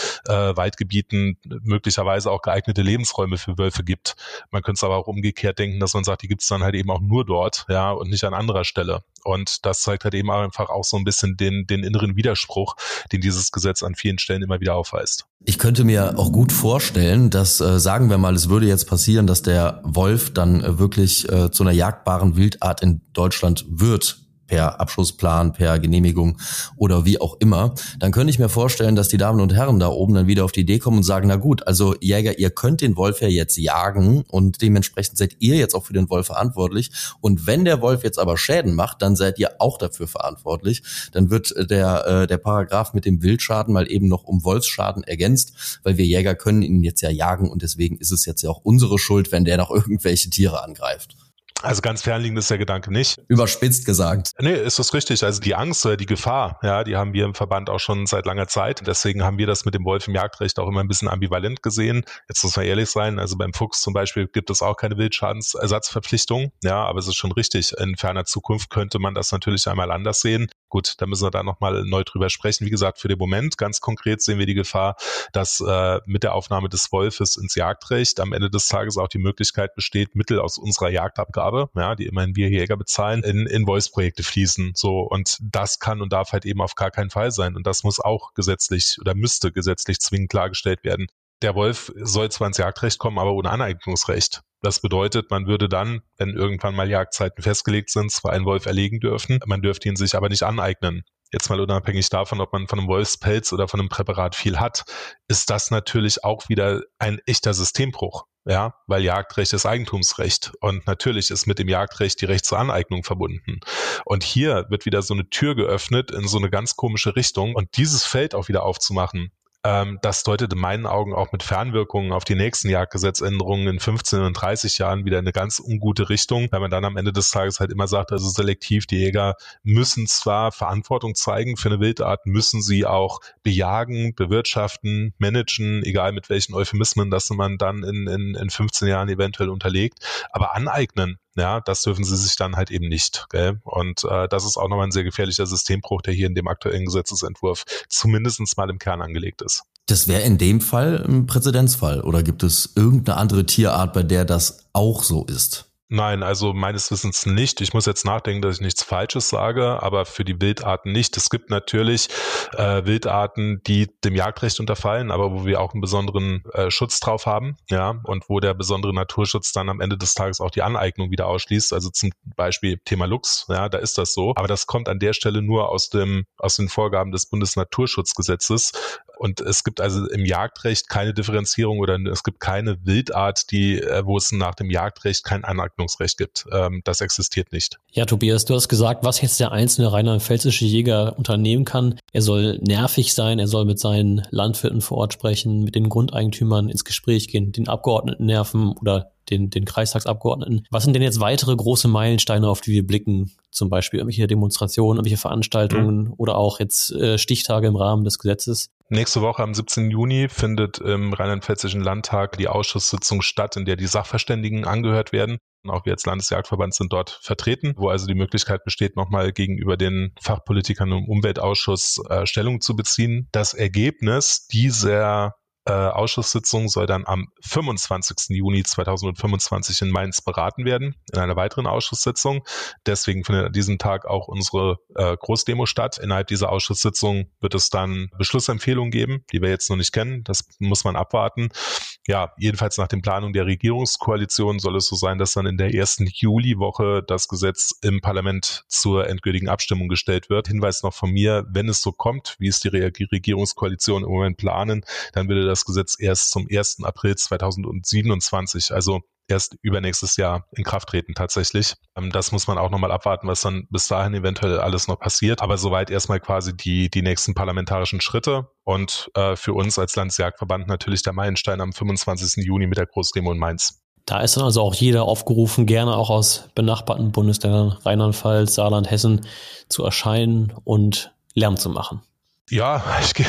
äh, Waldgebieten möglicherweise auch geeignete Lebensräume für Wölfe gibt. Man könnte es aber auch umgekehrt denken, dass man sagt, die gibt es dann halt eben auch nur dort, ja, und nicht an anderer Stelle. Und das zeigt halt eben einfach auch so ein bisschen den, den inneren Widerspruch, den dieses Gesetz an vielen Stellen immer wieder aufweist. Ich könnte mir auch gut vorstellen, dass, äh, sagen wir mal, es würde jetzt passieren, dass der Wolf dann äh, wirklich äh, zu einer jagdbaren Wildart in Deutschland wird, per Abschussplan, per Genehmigung oder wie auch immer, dann könnte ich mir vorstellen, dass die Damen und Herren da oben dann wieder auf die Idee kommen und sagen, na gut, also Jäger, ihr könnt den Wolf ja jetzt jagen und dementsprechend seid ihr jetzt auch für den Wolf verantwortlich und wenn der Wolf jetzt aber Schäden macht, dann seid ihr auch dafür verantwortlich. Dann wird der äh, der Paragraph mit dem Wildschaden mal eben noch um Wolfsschaden ergänzt, weil wir Jäger können ihn jetzt ja jagen und deswegen ist es jetzt ja auch unsere Schuld, wenn der noch irgendwelche Tiere angreift. Also ganz fernliegend ist der Gedanke nicht. Überspitzt gesagt. Nee, ist das richtig. Also die Angst oder die Gefahr, ja, die haben wir im Verband auch schon seit langer Zeit. Deswegen haben wir das mit dem Wolf im Jagdrecht auch immer ein bisschen ambivalent gesehen. Jetzt muss man ehrlich sein, also beim Fuchs zum Beispiel gibt es auch keine Wildschadensersatzverpflichtung. Ja, aber es ist schon richtig. In ferner Zukunft könnte man das natürlich einmal anders sehen. Gut, da müssen wir da nochmal neu drüber sprechen. Wie gesagt, für den Moment ganz konkret sehen wir die Gefahr, dass äh, mit der Aufnahme des Wolfes ins Jagdrecht am Ende des Tages auch die Möglichkeit besteht, Mittel aus unserer Jagdabgabe, ja, die immerhin wir Jäger bezahlen, in, in Wolfsprojekte fließen. So, und das kann und darf halt eben auf gar keinen Fall sein. Und das muss auch gesetzlich oder müsste gesetzlich zwingend klargestellt werden. Der Wolf soll zwar ins Jagdrecht kommen, aber ohne Aneignungsrecht. Das bedeutet, man würde dann, wenn irgendwann mal Jagdzeiten festgelegt sind, zwar einen Wolf erlegen dürfen, man dürfte ihn sich aber nicht aneignen. Jetzt mal unabhängig davon, ob man von einem Wolfspelz oder von einem Präparat viel hat, ist das natürlich auch wieder ein echter Systembruch. Ja, weil Jagdrecht ist Eigentumsrecht und natürlich ist mit dem Jagdrecht die Recht zur Aneignung verbunden. Und hier wird wieder so eine Tür geöffnet in so eine ganz komische Richtung und dieses Feld auch wieder aufzumachen, Ähm, das deutet in meinen Augen auch mit Fernwirkungen auf die nächsten Jagdgesetzänderungen in fünfzehn und dreißig Jahren wieder eine ganz ungute Richtung, weil man dann am Ende des Tages halt immer sagt, also selektiv, die Jäger müssen zwar Verantwortung zeigen für eine Wildart, müssen sie auch bejagen, bewirtschaften, managen, egal mit welchen Euphemismen, das man dann in, in, in fünfzehn Jahren eventuell unterlegt, aber aneignen, ja, das dürfen sie sich dann halt eben nicht. Gell? Und äh, das ist auch nochmal ein sehr gefährlicher Systembruch, der hier in dem aktuellen Gesetzesentwurf zumindest mal im Kern angelegt ist. Das wäre in dem Fall ein Präzedenzfall oder gibt es irgendeine andere Tierart, bei der das auch so ist? Nein, also meines Wissens nicht. Ich muss jetzt nachdenken, dass ich nichts Falsches sage, aber für die Wildarten nicht. Es gibt natürlich äh, Wildarten, die dem Jagdrecht unterfallen, aber wo wir auch einen besonderen äh, Schutz drauf haben, ja, und wo der besondere Naturschutz dann am Ende des Tages auch die Aneignung wieder ausschließt. Also zum Beispiel Thema Luchs, ja, da ist das so. Aber das kommt an der Stelle nur aus dem aus den Vorgaben des Bundesnaturschutzgesetzes. Und es gibt also im Jagdrecht keine Differenzierung oder es gibt keine Wildart, die, wo es nach dem Jagdrecht kein Aneignungsrecht gibt. Das existiert nicht. Ja, Tobias, du hast gesagt, was jetzt der einzelne rheinland-pfälzische Jäger unternehmen kann. Er soll nervig sein, er soll mit seinen Landwirten vor Ort sprechen, mit den Grundeigentümern ins Gespräch gehen, den Abgeordneten nerven oder den, den Kreistagsabgeordneten. Was sind denn jetzt weitere große Meilensteine, auf die wir blicken? Zum Beispiel irgendwelche Demonstrationen, irgendwelche Veranstaltungen mhm. oder auch jetzt äh, Stichtage im Rahmen des Gesetzes? Nächste Woche am siebzehnten Juni findet im Rheinland-Pfälzischen Landtag die Ausschusssitzung statt, in der die Sachverständigen angehört werden. Auch wir als Landesjagdverband sind dort vertreten, wo also die Möglichkeit besteht, nochmal gegenüber den Fachpolitikern im Umweltausschuss äh, Stellung zu beziehen. Das Ergebnis dieser äh, Ausschusssitzung soll dann am fünfundzwanzigsten Juni zweitausendfünfundzwanzig in Mainz beraten werden, in einer weiteren Ausschusssitzung. Deswegen findet an diesem Tag auch unsere äh, Großdemo statt. Innerhalb dieser Ausschusssitzung wird es dann Beschlussempfehlungen geben, die wir jetzt noch nicht kennen. Das muss man abwarten. Ja, jedenfalls nach den Planungen der Regierungskoalition soll es so sein, dass dann in der ersten Juliwoche das Gesetz im Parlament zur endgültigen Abstimmung gestellt wird. Hinweis noch von mir, wenn es so kommt, wie es die Regierungskoalition im Moment planen, dann würde das Gesetz erst zum ersten April zweitausendsiebenundzwanzig, also erst übernächstes Jahr in Kraft treten tatsächlich. Das muss man auch nochmal abwarten, was dann bis dahin eventuell alles noch passiert. Aber soweit erstmal quasi die die nächsten parlamentarischen Schritte und äh, für uns als Landesjagdverband natürlich der Meilenstein am fünfundzwanzigsten Juni mit der Großdemo in Mainz. Da ist dann also auch jeder aufgerufen, gerne auch aus benachbarten Bundesländern Rheinland-Pfalz, Saarland, Hessen zu erscheinen und Lärm zu machen. Ja, ich gehe,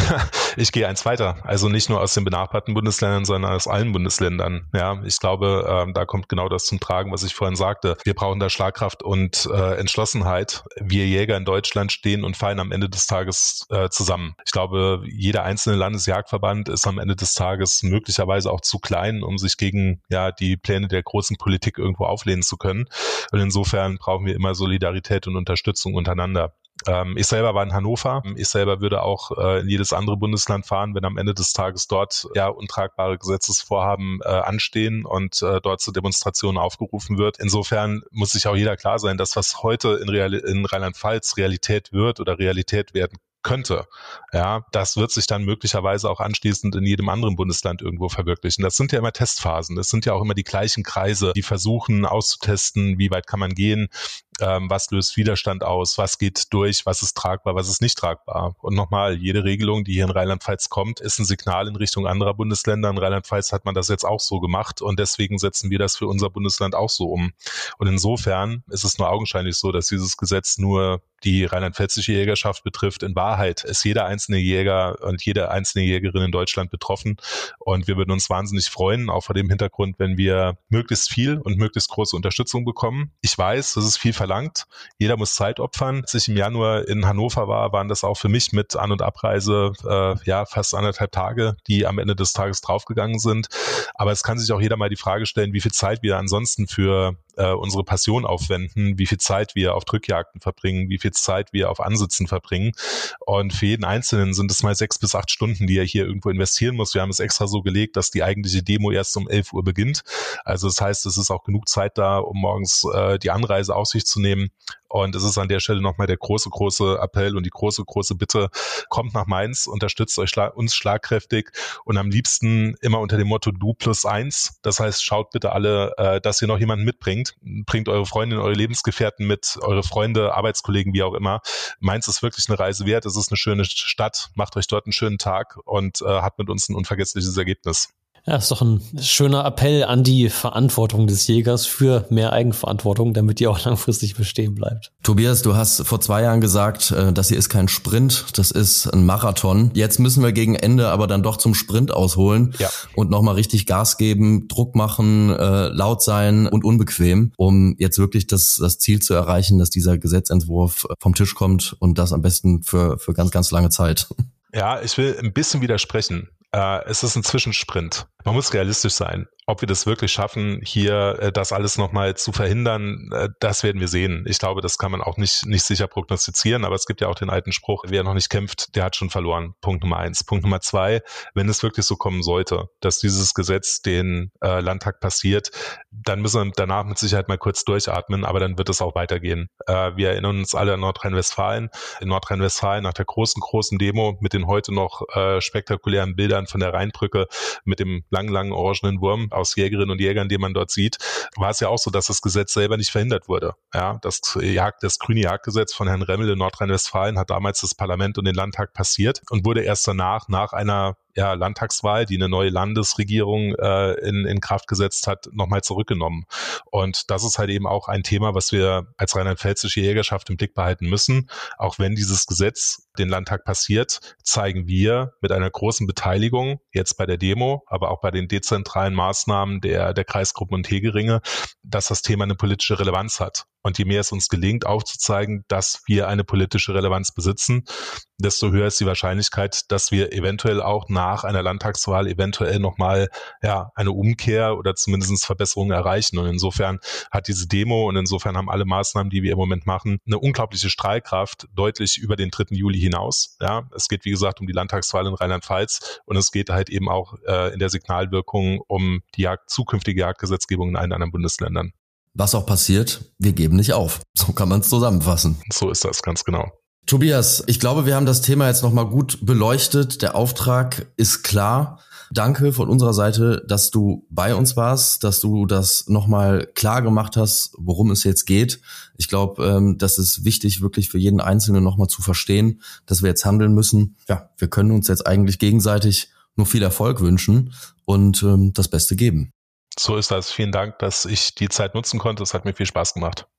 Ich gehe eins weiter. Also nicht nur aus den benachbarten Bundesländern, sondern aus allen Bundesländern. Ja, ich glaube, ähm, da kommt genau das zum Tragen, was ich vorhin sagte. Wir brauchen da Schlagkraft und äh, Entschlossenheit. Wir Jäger in Deutschland stehen und fallen am Ende des Tages äh, zusammen. Ich glaube, jeder einzelne Landesjagdverband ist am Ende des Tages möglicherweise auch zu klein, um sich gegen ja die Pläne der großen Politik irgendwo auflehnen zu können. Und insofern brauchen wir immer Solidarität und Unterstützung untereinander. Ähm, ich selber war in Hannover. Ich selber würde auch äh, in jedes andere Bundesland fahren, wenn am Ende des Tages dort ja untragbare Gesetzesvorhaben äh, anstehen und äh, dort zu Demonstrationen aufgerufen wird. Insofern muss sich auch jeder klar sein, dass was heute in, Real- in Rheinland-Pfalz Realität wird oder Realität werden könnte, ja, das wird sich dann möglicherweise auch anschließend in jedem anderen Bundesland irgendwo verwirklichen. Das sind ja immer Testphasen. Das sind ja auch immer die gleichen Kreise, die versuchen auszutesten, wie weit kann man gehen, ähm, was löst Widerstand aus, was geht durch, was ist tragbar, was ist nicht tragbar. Und nochmal, jede Regelung, die hier in Rheinland-Pfalz kommt, ist ein Signal in Richtung anderer Bundesländer. In Rheinland-Pfalz hat man das jetzt auch so gemacht und deswegen setzen wir das für unser Bundesland auch so um. Und insofern ist es nur augenscheinlich so, dass dieses Gesetz nur die rheinland-pfälzische Jägerschaft betrifft. In Wahrheit ist jeder einzelne Jäger und jede einzelne Jägerin in Deutschland betroffen. Und wir würden uns wahnsinnig freuen, auch vor dem Hintergrund, wenn wir möglichst viel und möglichst große Unterstützung bekommen. Ich weiß, das ist viel verlangt. Jeder muss Zeit opfern. Als ich im Januar in Hannover war, waren das auch für mich mit An- und Abreise äh, ja fast anderthalb Tage, die am Ende des Tages draufgegangen sind. Aber es kann sich auch jeder mal die Frage stellen, wie viel Zeit wir ansonsten für äh, unsere Passion aufwenden, wie viel Zeit wir auf Drückjagden verbringen, wie viel Zeit wir auf Ansitzen verbringen. Und für jeden Einzelnen sind es mal sechs bis acht Stunden, die er hier irgendwo investieren muss. Wir haben es extra so gelegt, dass die eigentliche Demo erst um elf Uhr beginnt. Also das heißt, es ist auch genug Zeit da, um morgens äh, die Anreise auf sich zu nehmen. Und es ist an der Stelle nochmal der große, große Appell und die große, große Bitte, kommt nach Mainz, unterstützt euch schla- uns schlagkräftig und am liebsten immer unter dem Motto Du plus eins. Das heißt, schaut bitte alle, äh, dass ihr noch jemanden mitbringt. Bringt eure Freundinnen, eure Lebensgefährten mit, eure Freunde, Arbeitskollegen, wie auch immer. Mainz ist wirklich eine Reise wert. Es ist eine schöne Stadt. Macht euch dort einen schönen Tag und äh, habt mit uns ein unvergessliches Ergebnis. Ja, ist doch ein schöner Appell an die Verantwortung des Jägers für mehr Eigenverantwortung, damit die auch langfristig bestehen bleibt. Tobias, du hast vor zwei Jahren gesagt, das hier ist kein Sprint, das ist ein Marathon. Jetzt müssen wir gegen Ende aber dann doch zum Sprint ausholen ja. und nochmal richtig Gas geben, Druck machen, äh, laut sein und unbequem, um jetzt wirklich das, das Ziel zu erreichen, dass dieser Gesetzentwurf vom Tisch kommt und das am besten für, für ganz, ganz lange Zeit. Ja, ich will ein bisschen widersprechen. Äh, es ist ein Zwischensprint. Man muss realistisch sein. Ob wir das wirklich schaffen, hier äh, das alles nochmal zu verhindern, äh, das werden wir sehen. Ich glaube, das kann man auch nicht nicht sicher prognostizieren, aber es gibt ja auch den alten Spruch, wer noch nicht kämpft, der hat schon verloren. Punkt Nummer eins. Punkt Nummer zwei, wenn es wirklich so kommen sollte, dass dieses Gesetz den äh, Landtag passiert, dann müssen wir danach mit Sicherheit mal kurz durchatmen, aber dann wird es auch weitergehen. Äh, wir erinnern uns alle an Nordrhein-Westfalen. In Nordrhein-Westfalen nach der großen, großen Demo mit den heute noch äh, spektakulären Bildern von der Rheinbrücke mit dem langen, langen orangenen Wurm aus Jägerinnen und Jägern, den man dort sieht, war es ja auch so, dass das Gesetz selber nicht verhindert wurde. Ja, das Jagd, das grüne Jagdgesetz von Herrn Remmel in Nordrhein-Westfalen hat damals das Parlament und den Landtag passiert und wurde erst danach, nach einer ja, Landtagswahl, die eine neue Landesregierung äh, in, in Kraft gesetzt hat, nochmal zurückgenommen. Und das ist halt eben auch ein Thema, was wir als rheinland-pfälzische Jägerschaft im Blick behalten müssen. Auch wenn dieses Gesetz den Landtag passiert, zeigen wir mit einer großen Beteiligung, jetzt bei der Demo, aber auch bei den dezentralen Maßnahmen der, der Kreisgruppen und Hegeringe, dass das Thema eine politische Relevanz hat. Und je mehr es uns gelingt, aufzuzeigen, dass wir eine politische Relevanz besitzen, desto höher ist die Wahrscheinlichkeit, dass wir eventuell auch nach einer Landtagswahl eventuell nochmal ja, eine Umkehr oder zumindest Verbesserungen erreichen. Und insofern hat diese Demo und insofern haben alle Maßnahmen, die wir im Moment machen, eine unglaubliche Strahlkraft deutlich über den dritten Juli hinaus. Ja, es geht, wie gesagt, um die Landtagswahl in Rheinland-Pfalz und es geht halt eben auch äh, in der Signalwirkung um die Jagd, zukünftige Jagdgesetzgebung in allen anderen Bundesländern. Was auch passiert, wir geben nicht auf. So kann man es zusammenfassen. So ist das, ganz genau. Tobias, ich glaube, wir haben das Thema jetzt nochmal gut beleuchtet. Der Auftrag ist klar. Danke von unserer Seite, dass du bei uns warst, dass du das nochmal klar gemacht hast, worum es jetzt geht. Ich glaube, das ist wichtig, wirklich für jeden Einzelnen nochmal zu verstehen, dass wir jetzt handeln müssen. Ja, wir können uns jetzt eigentlich gegenseitig nur viel Erfolg wünschen und das Beste geben. So ist das. Vielen Dank, dass ich die Zeit nutzen konnte. Es hat mir viel Spaß gemacht.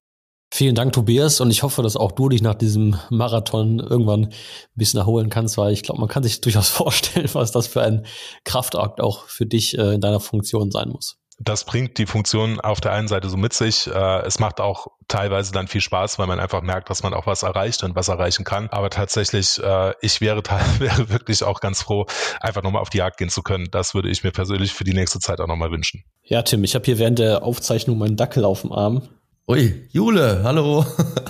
Vielen Dank, Tobias, und ich hoffe, dass auch du dich nach diesem Marathon irgendwann ein bisschen erholen kannst, weil ich glaube, man kann sich durchaus vorstellen, was das für ein Kraftakt auch für dich äh, in deiner Funktion sein muss. Das bringt die Funktion auf der einen Seite so mit sich. Äh, es macht auch teilweise dann viel Spaß, weil man einfach merkt, dass man auch was erreicht und was erreichen kann. Aber tatsächlich, äh, ich wäre, wäre wirklich auch ganz froh, einfach nochmal auf die Jagd gehen zu können. Das würde ich mir persönlich für die nächste Zeit auch nochmal wünschen. Ja, Tim, ich habe hier während der Aufzeichnung meinen Dackel auf dem Arm. Ui, Jule, hallo.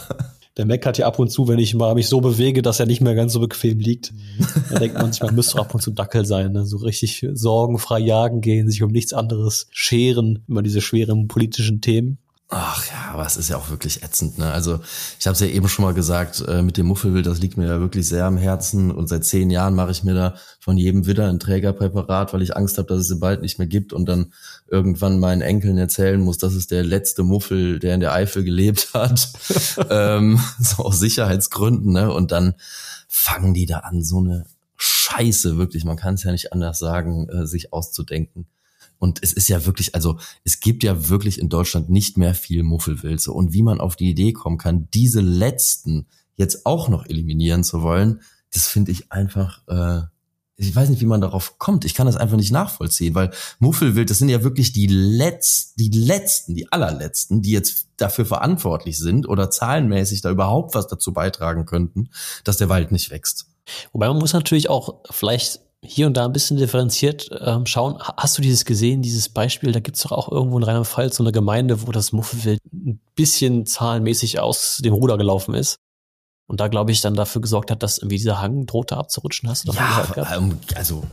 Der meckert ja ab und zu, wenn ich mal mich so bewege, dass er nicht mehr ganz so bequem liegt. Da denkt man sich, man müsste ab und zu Dackel sein, ne? So richtig sorgenfrei jagen gehen, sich um nichts anderes scheren, immer diese schweren politischen Themen. Ach ja, aber es ist ja auch wirklich ätzend, ne? Also ich habe es ja eben schon mal gesagt, äh, mit dem Muffelwild, das liegt mir ja wirklich sehr am Herzen und seit zehn Jahren mache ich mir da von jedem Widder ein Trägerpräparat, weil ich Angst habe, dass es sie bald nicht mehr gibt und dann irgendwann meinen Enkeln erzählen muss, das ist der letzte Muffel, der in der Eifel gelebt hat, ähm, so aus Sicherheitsgründen, ne? Und dann fangen die da an, so eine Scheiße, wirklich, man kann es ja nicht anders sagen, äh, sich auszudenken. Und es ist ja wirklich, also es gibt ja wirklich in Deutschland nicht mehr viel Muffelwild. So. Und wie man auf die Idee kommen kann, diese letzten jetzt auch noch eliminieren zu wollen, das finde ich einfach, äh, ich weiß nicht, wie man darauf kommt. Ich kann das einfach nicht nachvollziehen, weil Muffelwild, das sind ja wirklich die letzten, die letzten, die allerletzten, die jetzt dafür verantwortlich sind oder zahlenmäßig da überhaupt was dazu beitragen könnten, dass der Wald nicht wächst. Wobei man muss natürlich auch vielleicht hier und da ein bisschen differenziert ähm, schauen. Hast du dieses gesehen, dieses Beispiel? Da gibt's doch auch irgendwo in Rheinland-Pfalz so eine Gemeinde, wo das Muffelwild ein bisschen zahlenmäßig aus dem Ruder gelaufen ist. Und da, glaube ich, dann dafür gesorgt hat, dass irgendwie dieser Hang drohte abzurutschen. Hast du davon gehört gehabt? Ja, also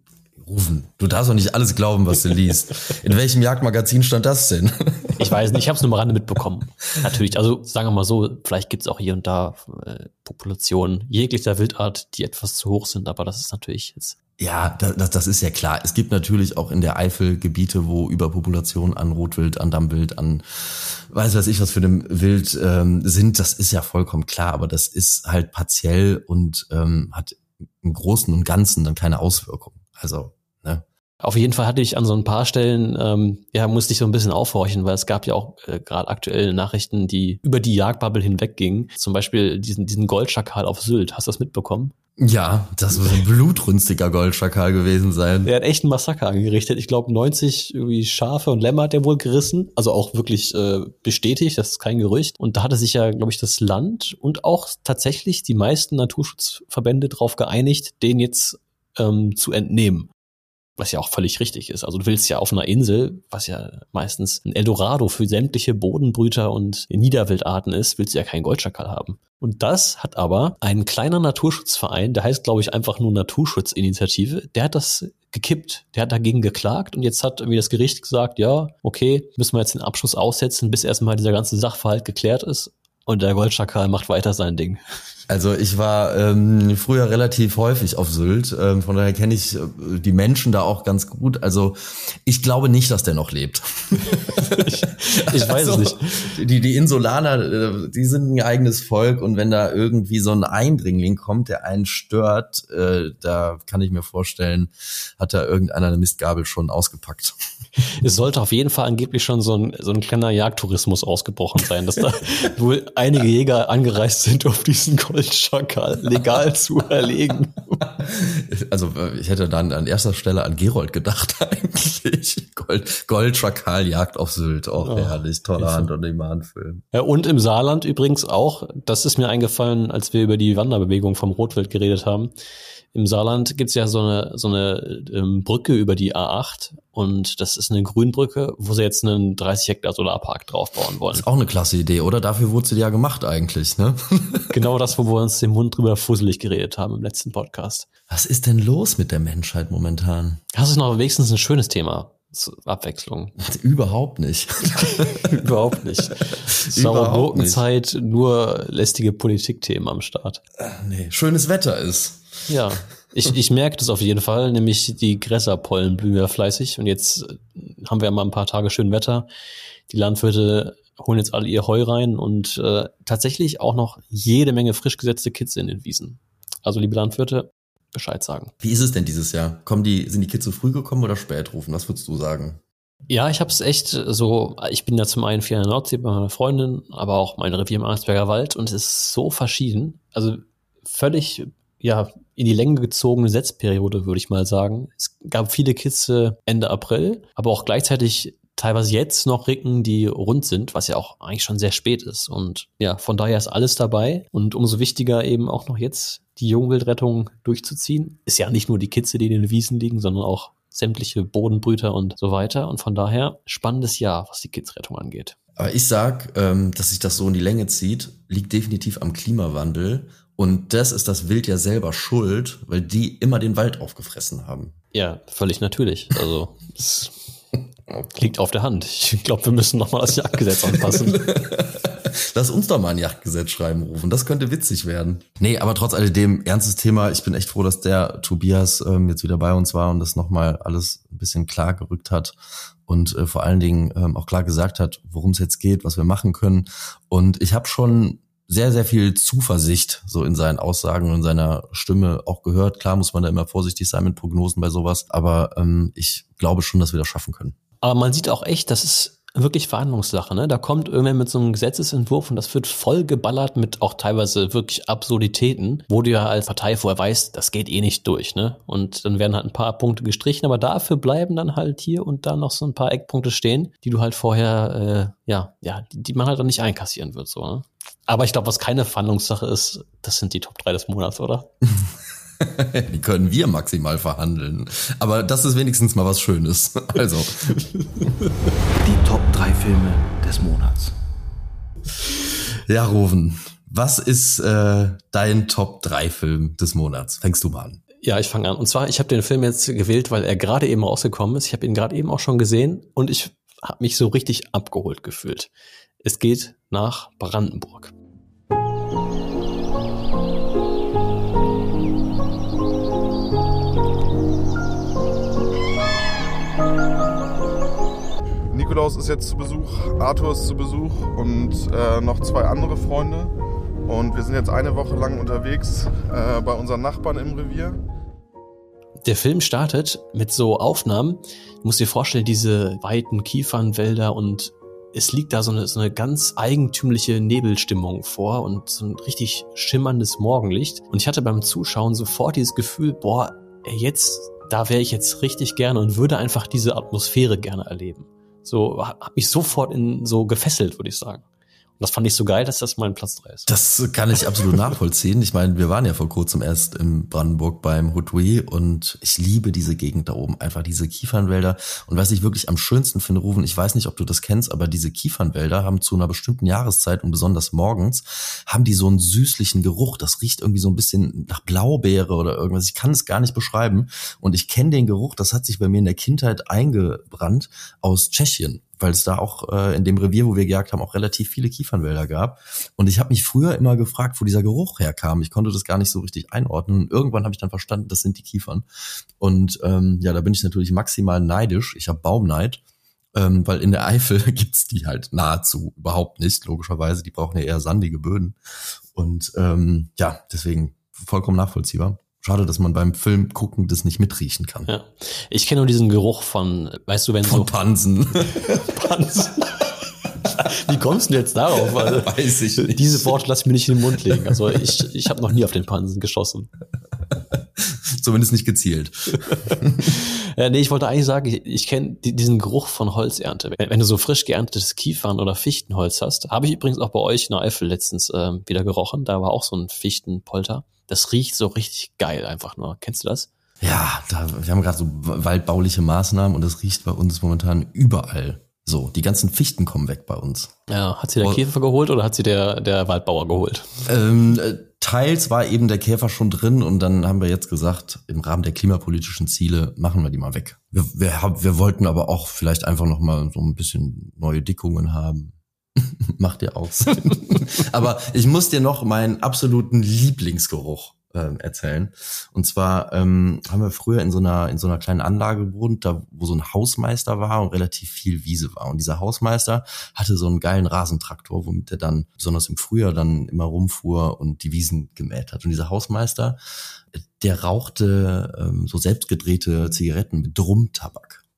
Rufen, du darfst doch nicht alles glauben, was du liest. In welchem Jagdmagazin stand das denn? Ich weiß nicht, ich habe es nur am Rande mitbekommen. Natürlich, also sagen wir mal so, vielleicht gibt's auch hier und da äh, Populationen jeglicher Wildart, die etwas zu hoch sind, aber das ist natürlich jetzt... Ja, das, das ist ja klar. Es gibt natürlich auch in der Eifel Gebiete, wo Überpopulationen an Rotwild, an Dammwild, an weiß weiß ich was für einem Wild ähm, sind. Das ist ja vollkommen klar, aber das ist halt partiell und ähm, hat im Großen und Ganzen dann keine Auswirkungen. Also, ne? Auf jeden Fall hatte ich an so ein paar Stellen, ähm, ja, musste ich so ein bisschen aufhorchen, weil es gab ja auch äh, gerade aktuelle Nachrichten, die über die Jagdbubble hinweggingen. Zum Beispiel diesen, diesen Goldschakal auf Sylt. Hast du das mitbekommen? Ja, das wird ein blutrünstiger Goldschakal gewesen sein. Der hat echt ein Massaker angerichtet. Ich glaube, neunzig irgendwie Schafe und Lämmer hat der wohl gerissen. Also auch wirklich äh, bestätigt, das ist kein Gerücht. Und da hatte sich ja, glaube ich, das Land und auch tatsächlich die meisten Naturschutzverbände darauf geeinigt, den jetzt ähm, zu entnehmen. Was ja auch völlig richtig ist. Also du willst ja auf einer Insel, was ja meistens ein Eldorado für sämtliche Bodenbrüter und Niederwildarten ist, willst du ja keinen Goldschakal haben. Und das hat aber ein kleiner Naturschutzverein, der heißt, glaube ich, einfach nur Naturschutzinitiative, der hat das gekippt, der hat dagegen geklagt und jetzt hat irgendwie das Gericht gesagt, ja, okay, müssen wir jetzt den Abschluss aussetzen, bis erstmal dieser ganze Sachverhalt geklärt ist. Und der Goldschakal macht weiter sein Ding. Also ich war ähm, früher relativ häufig auf Sylt, ähm, von daher kenne ich äh, die Menschen da auch ganz gut. Also ich glaube nicht, dass der noch lebt. ich, ich weiß also, es nicht. Die, die Insulaner, äh, die sind ein eigenes Volk und wenn da irgendwie so ein Eindringling kommt, der einen stört, äh, da kann ich mir vorstellen, hat da irgendeiner eine Mistgabel schon ausgepackt. Es sollte auf jeden Fall angeblich schon so ein, so ein kleiner Jagdtourismus ausgebrochen sein, dass da wohl einige Jäger angereist sind, um diesen Goldschakal legal zu erlegen. Also ich hätte dann an erster Stelle an Gerold gedacht eigentlich. Gold, Goldschakaljagd auf Sylt, auch oh, herrlich, toller Hand- und Demand-Film. Ja, und im Saarland übrigens auch, das ist mir eingefallen, als wir über die Wanderbewegung vom Rotwild geredet haben. Im Saarland gibt's ja so eine so eine ähm, Brücke über die A acht und das ist eine Grünbrücke, wo sie jetzt einen dreißig Hektar Solarpark draufbauen wollen. Das ist auch eine klasse Idee, oder? Dafür wurde sie ja gemacht eigentlich, ne? Genau das, wo wir uns den Mund drüber fusselig geredet haben im letzten Podcast. Was ist denn los mit der Menschheit momentan? Das ist noch wenigstens ein schönes Thema. Abwechslung. Überhaupt nicht. Überhaupt nicht. Saure Gurkenzeit, nur lästige Politikthemen am Start. Nee, schönes Wetter ist. Ja, ich, ich merke das auf jeden Fall, nämlich die Gräserpollen blühen wieder fleißig und jetzt haben wir ja mal ein paar Tage schön Wetter. Die Landwirte holen jetzt alle ihr Heu rein und äh, tatsächlich auch noch jede Menge frisch gesetzte Kitze in den Wiesen. Also liebe Landwirte, Bescheid sagen. Wie ist es denn dieses Jahr? Kommen die, sind die Kids so früh gekommen oder spät rufen? Was würdest du sagen? Ja, ich habe es echt so, ich bin ja zum einen viel an der Nordsee bei meiner Freundin, aber auch mein Revier im Arnsberger Wald und es ist so verschieden. Also völlig, ja, in die Länge gezogene Setzperiode, würde ich mal sagen. Es gab viele Kitze Ende April, aber auch gleichzeitig teilweise jetzt noch Ricken, die rund sind, was ja auch eigentlich schon sehr spät ist. Und ja, von daher ist alles dabei und umso wichtiger eben auch noch jetzt die Jungwildrettung durchzuziehen. Ist ja nicht nur die Kitze, die in den Wiesen liegen, sondern auch sämtliche Bodenbrüter und so weiter. Und von daher spannendes Jahr, was die Kidsrettung angeht. Aber ich sag, ähm, dass sich das so in die Länge zieht, liegt definitiv am Klimawandel. Und das ist das Wild ja selber schuld, weil die immer den Wald aufgefressen haben. Ja, völlig natürlich. Also es liegt auf der Hand. Ich glaube, wir müssen nochmal das Jagdgesetz anpassen. Lass uns doch mal ein Jagdgesetz schreiben, rufen. Das könnte witzig werden. Nee, aber trotz alledem, ernstes Thema. Ich bin echt froh, dass der Tobias ähm, jetzt wieder bei uns war und das nochmal alles ein bisschen klar gerückt hat und äh, vor allen Dingen ähm, auch klar gesagt hat, worum es jetzt geht, was wir machen können. Und ich habe schon sehr, sehr viel Zuversicht so in seinen Aussagen und in seiner Stimme auch gehört. Klar muss man da immer vorsichtig sein mit Prognosen bei sowas, aber ähm, ich glaube schon, dass wir das schaffen können. Aber man sieht auch echt, das ist wirklich Verhandlungssache, ne? Da kommt irgendwer mit so einem Gesetzesentwurf und das wird voll geballert mit auch teilweise wirklich Absurditäten, wo du ja als Partei vorher weißt, das geht eh nicht durch, ne? Und dann werden halt ein paar Punkte gestrichen, aber dafür bleiben dann halt hier und da noch so ein paar Eckpunkte stehen, die du halt vorher, äh, ja, ja, die, die man halt dann nicht einkassieren wird, so, ne? Aber ich glaube, was keine Verhandlungssache ist, das sind die Top drei des Monats, oder? Die können wir maximal verhandeln. Aber das ist wenigstens mal was Schönes. Also. Die Top drei Filme des Monats. Ja, Roven, was ist äh, dein Top drei Film des Monats? Fängst du mal an. Ja, ich fange an. Und zwar, ich habe den Film jetzt gewählt, weil er gerade eben rausgekommen ist. Ich habe ihn gerade eben auch schon gesehen und ich habe mich so richtig abgeholt gefühlt. Es geht nach Brandenburg. Nikolaus ist jetzt zu Besuch, Arthur ist zu Besuch und äh, noch zwei andere Freunde. Und wir sind jetzt eine Woche lang unterwegs äh, bei unseren Nachbarn im Revier. Der Film startet mit so Aufnahmen. Du musst dir vorstellen, diese weiten Kiefernwälder und es liegt da so eine, so eine ganz eigentümliche Nebelstimmung vor und so ein richtig schimmerndes Morgenlicht. Und ich hatte beim Zuschauen sofort dieses Gefühl, boah, jetzt, da wäre ich jetzt richtig gerne und würde einfach diese Atmosphäre gerne erleben. So, hat mich sofort in so gefesselt, würde ich sagen. Und das fand ich so geil, dass das mein Platz drei ist. Das kann ich absolut nachvollziehen. Ich meine, wir waren ja vor kurzem erst in Brandenburg beim Hutui und ich liebe diese Gegend da oben. Einfach diese Kiefernwälder. Und was ich wirklich am schönsten finde, Rufen, ich weiß nicht, ob du das kennst, aber diese Kiefernwälder haben zu einer bestimmten Jahreszeit und besonders morgens, haben die so einen süßlichen Geruch. Das riecht irgendwie so ein bisschen nach Blaubeere oder irgendwas. Ich kann es gar nicht beschreiben. Und ich kenne den Geruch, das hat sich bei mir in der Kindheit eingebrannt aus Tschechien, weil es da auch äh, in dem Revier, wo wir gejagt haben, auch relativ viele Kiefernwälder gab. Und ich habe mich früher immer gefragt, wo dieser Geruch herkam. Ich konnte das gar nicht so richtig einordnen. Und irgendwann habe ich dann verstanden, das sind die Kiefern. Und ähm, ja, da bin ich natürlich maximal neidisch. Ich habe Baumneid, ähm, weil in der Eifel gibt's die halt nahezu überhaupt nicht, logischerweise. Die brauchen ja eher sandige Böden. Und ähm, ja, deswegen vollkommen nachvollziehbar. Schade, dass man beim Film gucken das nicht mitriechen kann. Ja. Ich kenne nur diesen Geruch von, weißt du, wenn Von so... Pansen. Pansen. Wie kommst du jetzt darauf? Also, Weiß ich nicht. Diese Worte lass ich mir nicht in den Mund legen. Also ich, ich habe noch nie auf den Pansen geschossen. Zumindest nicht gezielt. Ja, nee, ich wollte eigentlich sagen, ich, ich kenne diesen Geruch von Holzernte. Wenn, wenn du so frisch geerntetes Kiefern- oder Fichtenholz hast, habe ich übrigens auch bei euch in der Eifel letztens äh, wieder gerochen. Da war auch so ein Fichtenpolter. Das riecht so richtig geil einfach nur. Kennst du das? Ja, da, wir haben gerade so waldbauliche Maßnahmen und das riecht bei uns momentan überall so. Die ganzen Fichten kommen weg bei uns. Ja, hat sie der Käfer geholt oder hat sie der, der Waldbauer geholt? Ähm, teils war eben der Käfer schon drin und dann haben wir jetzt gesagt, im Rahmen der klimapolitischen Ziele machen wir die mal weg. Wir, wir, haben, wir wollten aber auch vielleicht einfach noch mal so ein bisschen neue Dickungen haben. Macht ja auch Sinn. Aber ich muss dir noch meinen absoluten Lieblingsgeruch äh, erzählen. Und zwar ähm, haben wir früher in so einer in so einer kleinen Anlage gewohnt, da wo so ein Hausmeister war und relativ viel Wiese war. Und dieser Hausmeister hatte so einen geilen Rasentraktor, womit er dann besonders im Frühjahr dann immer rumfuhr und die Wiesen gemäht hat. Und dieser Hausmeister, der rauchte ähm, so selbstgedrehte Zigaretten mit Drumtabak.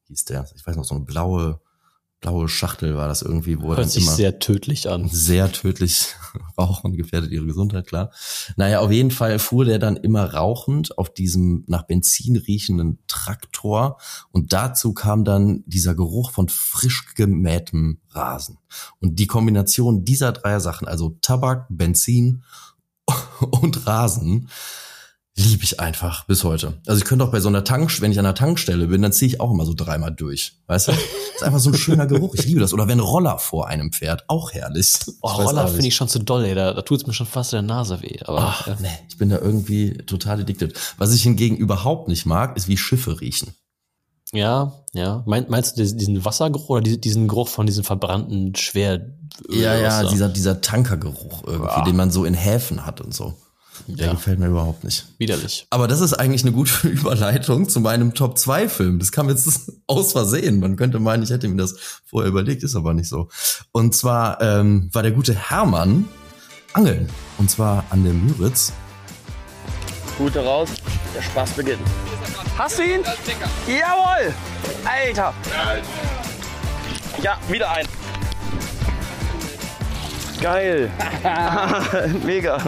hieß der. Ich weiß noch, so eine blaue, blaue Schachtel war das irgendwie, wo er Hört dann sich immer sehr tödlich an. sehr tödlich rauchen, gefährdet ihre Gesundheit, klar. Naja, auf jeden Fall fuhr der dann immer rauchend auf diesem nach Benzin riechenden Traktor und dazu kam dann dieser Geruch von frisch gemähtem Rasen. Und die Kombination dieser drei Sachen, also Tabak, Benzin und Rasen, liebe ich einfach bis heute. Also ich könnte auch bei so einer Tankstelle, wenn ich an einer Tankstelle bin, dann ziehe ich auch immer so dreimal durch. Weißt du? Das ist einfach so ein schöner Geruch. Ich liebe das. Oder wenn Roller vor einem fährt, auch herrlich. Oh, Roller finde ich schon zu doll, ey. Da, da tut es mir schon fast in der Nase weh. Aber Ach, ja. Nee, ich bin da irgendwie total addicted. Was ich hingegen überhaupt nicht mag, ist wie Schiffe riechen. Ja, ja. Mein, meinst du diesen Wassergeruch oder diesen Geruch von diesem verbrannten Schweröl? Ja, ja, dieser, dieser Tankergeruch irgendwie, ja. den man so in Häfen hat und so. Der ja. gefällt mir überhaupt nicht. Widerlich. Aber das ist eigentlich eine gute Überleitung zu meinem Top zwei Film. Das kam jetzt aus Versehen. Man könnte meinen, ich hätte mir das vorher überlegt, ist aber nicht so. Und zwar ähm, war der gute Hermann angeln. Und zwar an der Müritz. Gute raus, der Spaß beginnt. Hast du ihn? Jawohl! Alter! Ja, wieder ein. Geil. Mega.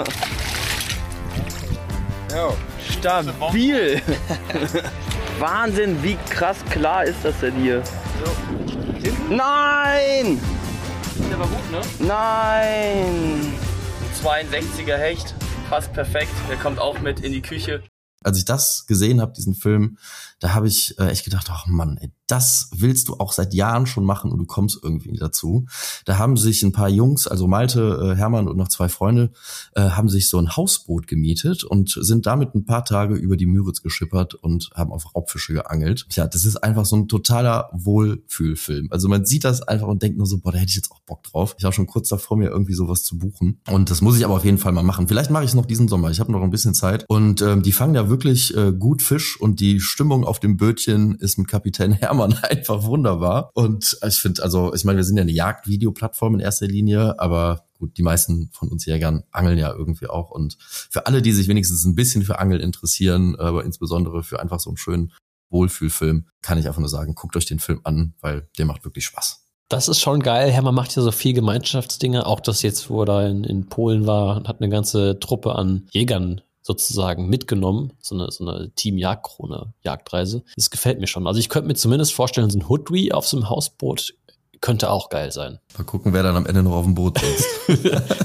Ja. Stabil. Wahnsinn, wie krass klar ist das denn hier? So. Nein! Der war gut, ne? Nein! zweiundsechziger Hecht, fast perfekt. Der kommt auch mit in die Küche. Als ich das gesehen habe, diesen Film, da habe ich äh, echt gedacht, ach Mann, ey, das willst du auch seit Jahren schon machen und du kommst irgendwie dazu. Da haben sich ein paar Jungs, also Malte, äh, Hermann und noch zwei Freunde, äh, haben sich so ein Hausboot gemietet und sind damit ein paar Tage über die Müritz geschippert und haben auf Raubfische geangelt. Ja, das ist einfach so ein totaler Wohlfühlfilm. Also man sieht das einfach und denkt nur so, boah, da hätte ich jetzt auch Bock drauf. Ich war schon kurz davor, mir irgendwie sowas zu buchen. Und das muss ich aber auf jeden Fall mal machen. Vielleicht mache ich es noch diesen Sommer. Ich habe noch ein bisschen Zeit. Und ähm, die fangen da wirklich äh, gut Fisch und die Stimmung auf dem Bötchen ist mit Kapitän Hermann einfach wunderbar. Und ich finde, also ich meine, wir sind ja eine Jagdvideoplattform in erster Linie, aber gut, die meisten von uns Jägern angeln ja irgendwie auch. Und für alle, die sich wenigstens ein bisschen für Angeln interessieren, aber insbesondere für einfach so einen schönen Wohlfühlfilm, kann ich einfach nur sagen, guckt euch den Film an, weil der macht wirklich Spaß. Das ist schon geil. Hermann macht ja so viel Gemeinschaftsdinge. Auch das jetzt, wo er da in, in Polen war und hat eine ganze Truppe an Jägern sozusagen mitgenommen, so eine, so eine Team-Jagdkrone-Jagdreise. Das gefällt mir schon. Also ich könnte mir zumindest vorstellen, so ein Hoodie auf so einem Hausboot könnte auch geil sein. Mal gucken, wer dann am Ende noch auf dem Boot sitzt.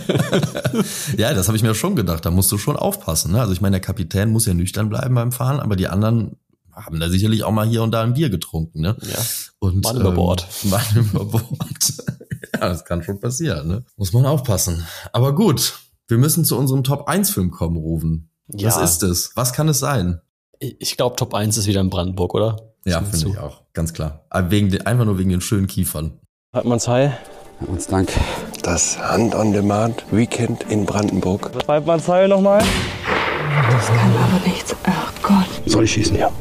Ja, das habe ich mir schon gedacht. Da musst du schon aufpassen. Ne? Also ich meine, der Kapitän muss ja nüchtern bleiben beim Fahren, aber die anderen haben da sicherlich auch mal hier und da ein Bier getrunken. Ne? Ja, und, Mann über Bord. Ähm, Mann über Bord. Ja, das kann schon passieren. Ne? Muss man aufpassen. Aber gut. Wir müssen zu unserem Top eins Film kommen, Rufen. Ja. Was ist es? Was kann es sein? Ich glaube, Top eins ist wieder in Brandenburg, oder? Ja, finde ich auch. Ganz klar. Aber wegen den, einfach nur wegen den schönen Kiefern. Hartmanns Heil. Hartmanns Dank. Das Hand on Demand Weekend in Brandenburg. Hartmanns Heil nochmal. Das kann aber nichts. Ach Gott. Soll ich schießen? Ja.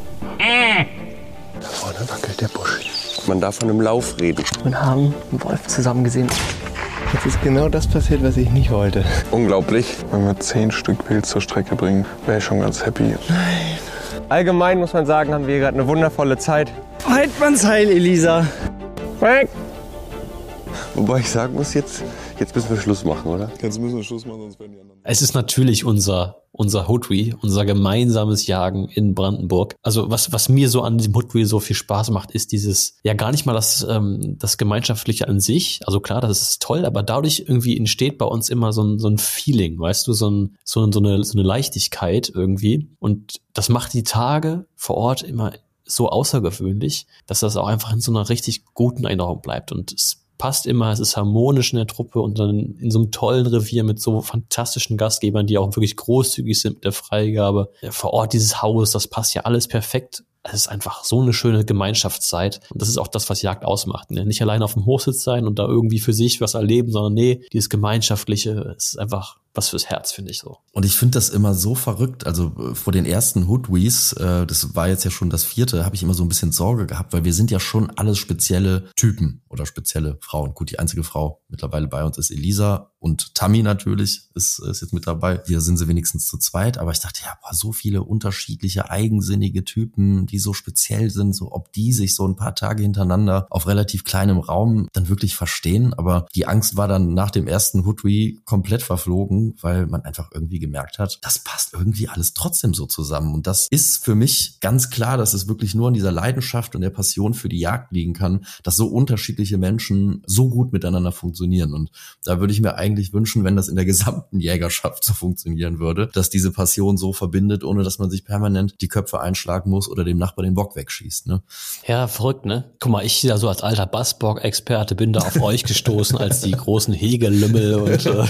Da vorne wackelt der Busch. Man darf von einem Lauf reden. Wir haben einen Wolf zusammen gesehen. Jetzt ist genau das passiert, was ich nicht wollte. Unglaublich. Wenn wir zehn Stück Wild zur Strecke bringen, wäre ich schon ganz happy. Nein. Allgemein muss man sagen, haben wir gerade eine wundervolle Zeit. Hartmanns Heil, Elisa. Wobei ich sagen muss, jetzt, jetzt müssen wir Schluss machen, oder? Jetzt müssen wir Schluss machen, sonst werden die anderen... Es ist natürlich unser, unser Hoodie, unser gemeinsames Jagen in Brandenburg. Also was, was mir so an diesem Hoodie so viel Spaß macht, ist dieses, ja gar nicht mal das, ähm, das Gemeinschaftliche an sich. Also klar, das ist toll, aber dadurch irgendwie entsteht bei uns immer so ein, so ein Feeling, weißt du, so, ein, so, so, eine, so eine Leichtigkeit irgendwie. Und das macht die Tage vor Ort immer so außergewöhnlich, dass das auch einfach in so einer richtig guten Erinnerung bleibt. Und es passt immer, es ist harmonisch in der Truppe und dann in so einem tollen Revier mit so fantastischen Gastgebern, die auch wirklich großzügig sind mit der Freigabe. Ja, vor Ort dieses Haus, das passt ja alles perfekt. Es ist einfach so eine schöne Gemeinschaftszeit. Und das ist auch das, was Jagd ausmacht. Ne? Nicht allein auf dem Hochsitz sein und da irgendwie für sich was erleben, sondern nee, dieses Gemeinschaftliche, es ist einfach was fürs Herz, finde ich so. Und ich finde das immer so verrückt, also vor den ersten Hoodwees, äh, das war jetzt ja schon das vierte, habe ich immer so ein bisschen Sorge gehabt, weil wir sind ja schon alles spezielle Typen oder spezielle Frauen. Gut, die einzige Frau mittlerweile bei uns ist Elisa und Tammy natürlich ist, ist jetzt mit dabei. Hier sind sie wenigstens zu zweit, aber ich dachte, ja, boah, so viele unterschiedliche, eigensinnige Typen, die so speziell sind, so ob die sich so ein paar Tage hintereinander auf relativ kleinem Raum dann wirklich verstehen, aber die Angst war dann nach dem ersten Hoodwee komplett verflogen, weil man einfach irgendwie gemerkt hat, das passt irgendwie alles trotzdem so zusammen. Und das ist für mich ganz klar, dass es wirklich nur an dieser Leidenschaft und der Passion für die Jagd liegen kann, dass so unterschiedliche Menschen so gut miteinander funktionieren. Und da würde ich mir eigentlich wünschen, wenn das in der gesamten Jägerschaft so funktionieren würde, dass diese Passion so verbindet, ohne dass man sich permanent die Köpfe einschlagen muss oder dem Nachbar den Bock wegschießt. Ne? Ja, verrückt, ne? Guck mal, ich ja so als alter Bassbock-Experte bin da auf euch gestoßen als die großen Hegelümmel und äh,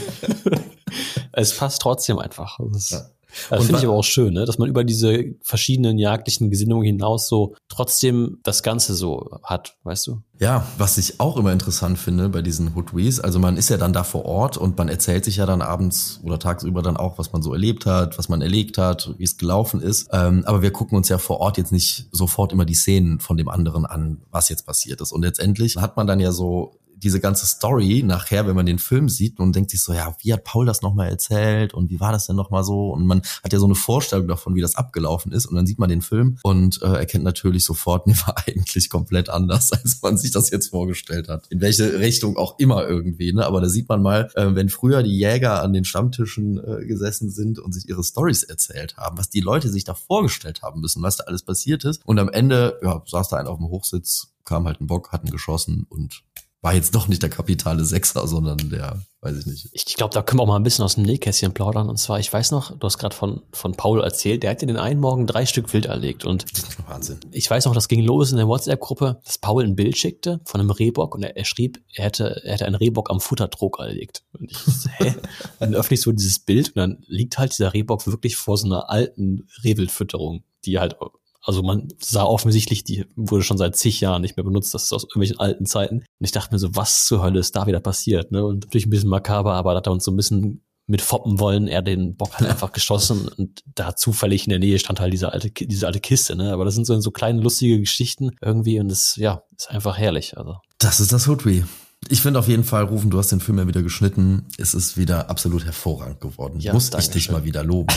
es passt trotzdem einfach. Das, ja. das finde ich aber auch schön, ne? Dass man über diese verschiedenen jagdlichen Gesinnungen hinaus so trotzdem das Ganze so hat, weißt du? Ja, was ich auch immer interessant finde bei diesen Hoodwees, also man ist ja dann da vor Ort und man erzählt sich ja dann abends oder tagsüber dann auch, was man so erlebt hat, was man erlegt hat, wie es gelaufen ist. Ähm, aber wir gucken uns ja vor Ort jetzt nicht sofort immer die Szenen von dem anderen an, was jetzt passiert ist. Und letztendlich hat man dann ja so diese ganze Story nachher, wenn man den Film sieht und denkt sich so, ja, wie hat Paul das nochmal erzählt und wie war das denn nochmal so? Und man hat ja so eine Vorstellung davon, wie das abgelaufen ist und dann sieht man den Film und äh, erkennt natürlich sofort, nee, war eigentlich komplett anders, als man sich das jetzt vorgestellt hat. In welche Richtung auch immer irgendwie, ne? Aber da sieht man mal, äh, wenn früher die Jäger an den Stammtischen äh, gesessen sind und sich ihre Storys erzählt haben, was die Leute sich da vorgestellt haben müssen, was da alles passiert ist. Und am Ende, ja, saß da einer auf dem Hochsitz, kam halt ein Bock, hat ihn geschossen und war jetzt doch nicht der kapitale Sechser, sondern der, weiß ich nicht. Ich glaube, da können wir auch mal ein bisschen aus dem Nähkästchen plaudern. Und zwar, ich weiß noch, du hast gerade von von Paul erzählt, der hat dir den einen Morgen drei Stück Wild erlegt. Und Wahnsinn. Ich weiß noch, das ging los in der WhatsApp-Gruppe, dass Paul ein Bild schickte von einem Rehbock und er, er schrieb, er hätte, er hätte einen Rehbock am Futtertrog erlegt. Und ich so, hä? Und dann öffne ich so dieses Bild und dann liegt halt dieser Rehbock wirklich vor so einer alten Rehwildfütterung, die halt... Also man sah offensichtlich, die wurde schon seit zig Jahren nicht mehr benutzt. Das ist aus irgendwelchen alten Zeiten. Und ich dachte mir so, was zur Hölle ist da wieder passiert? Ne? Und natürlich ein bisschen makaber, aber da hat er uns so ein bisschen mit foppen wollen. Er den Bock halt einfach geschossen und da zufällig in der Nähe stand halt diese alte, diese alte Kiste. Ne? Aber das sind so, so kleine lustige Geschichten irgendwie und das, ja, ist einfach herrlich. Also das ist das Hoodwee. Ich finde auf jeden Fall, Rufen, du hast den Film ja wieder geschnitten. Es ist wieder absolut hervorragend geworden. Ja, muss ich dich schön. mal wieder loben.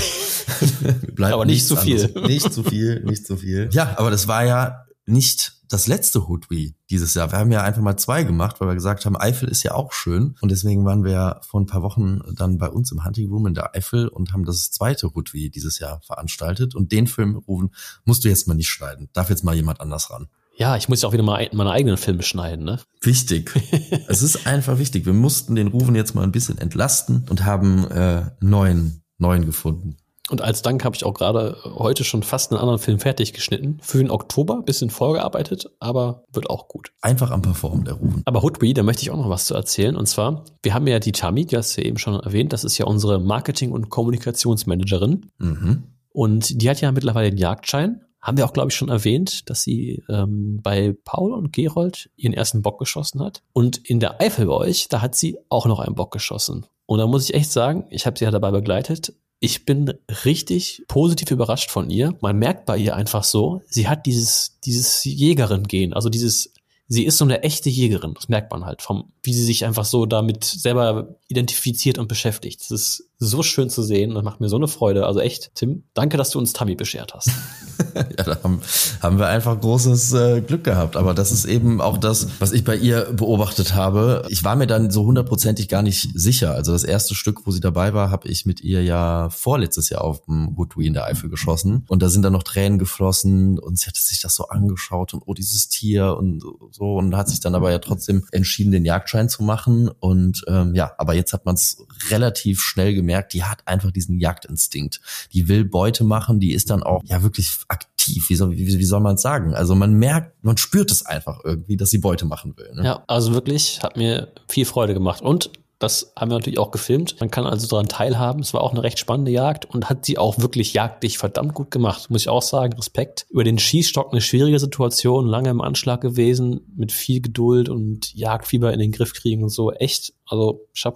Aber nicht zu viel. Anderes. Nicht zu viel, nicht zu viel. Ja, aber das war ja nicht das letzte Hoodwee dieses Jahr. Wir haben ja einfach mal zwei gemacht, weil wir gesagt haben, Eifel ist ja auch schön. Und deswegen waren wir ja vor ein paar Wochen dann bei uns im Hunting Room in der Eifel und haben das zweite Hoodwee dieses Jahr veranstaltet. Und den Film, Rufen, musst du jetzt mal nicht schneiden. Darf jetzt mal jemand anders ran. Ja, ich muss ja auch wieder mal meine eigenen Filme schneiden, ne? Wichtig. Es ist einfach wichtig. Wir mussten den Rufen jetzt mal ein bisschen entlasten und haben äh, neuen, neuen gefunden. Und als Dank habe ich auch gerade heute schon fast einen anderen Film fertig geschnitten. Für den Oktober, bisschen vorgearbeitet, aber wird auch gut. Einfach am Performen, der Rufen. Aber Hoodwee, da möchte ich auch noch was zu erzählen. Und zwar, wir haben ja die Tammy, die hast du ja eben schon erwähnt. Das ist ja unsere Marketing- und Kommunikationsmanagerin. Mhm. Und die hat ja mittlerweile den Jagdschein. Haben wir auch, glaube ich, schon erwähnt, dass sie ähm, bei Paul und Gerold ihren ersten Bock geschossen hat. Und in der Eifel bei euch, da hat sie auch noch einen Bock geschossen. Und da muss ich echt sagen, ich habe sie ja dabei begleitet. Ich bin richtig positiv überrascht von ihr. Man merkt bei ihr einfach so, sie hat dieses dieses Jägerin-Gen, also dieses, sie ist so eine echte Jägerin. Das merkt man halt, vom wie sie sich einfach so damit selber identifiziert und beschäftigt. Das ist so schön zu sehen. Das macht mir so eine Freude. Also echt, Tim, danke, dass du uns Tammy beschert hast. Ja, da haben, haben wir einfach großes äh, Glück gehabt. Aber das ist eben auch das, was ich bei ihr beobachtet habe. Ich war mir dann so hundertprozentig gar nicht sicher. Also das erste Stück, wo sie dabei war, habe ich mit ihr ja vorletztes Jahr auf dem Hoodwee in der Eifel geschossen. Und da sind dann noch Tränen geflossen und sie hatte sich das so angeschaut und oh, dieses Tier und so. Und hat sich dann aber ja trotzdem entschieden, den Jagdschein zu machen. Und ähm, ja, aber jetzt hat man es relativ schnell gemerkt, die hat einfach diesen Jagdinstinkt. Die will Beute machen, die ist dann auch ja wirklich aktiv. Wie soll, wie, wie soll man es sagen? Also man merkt, man spürt es einfach irgendwie, dass sie Beute machen will. Ne? Ja, also wirklich, hat mir viel Freude gemacht. Und das haben wir natürlich auch gefilmt. Man kann also daran teilhaben. Es war auch eine recht spannende Jagd und hat sie auch wirklich jagdlich verdammt gut gemacht. Muss ich auch sagen, Respekt. Über den Schießstock eine schwierige Situation, lange im Anschlag gewesen, mit viel Geduld und Jagdfieber in den Griff kriegen und so. Echt, also Chapeau.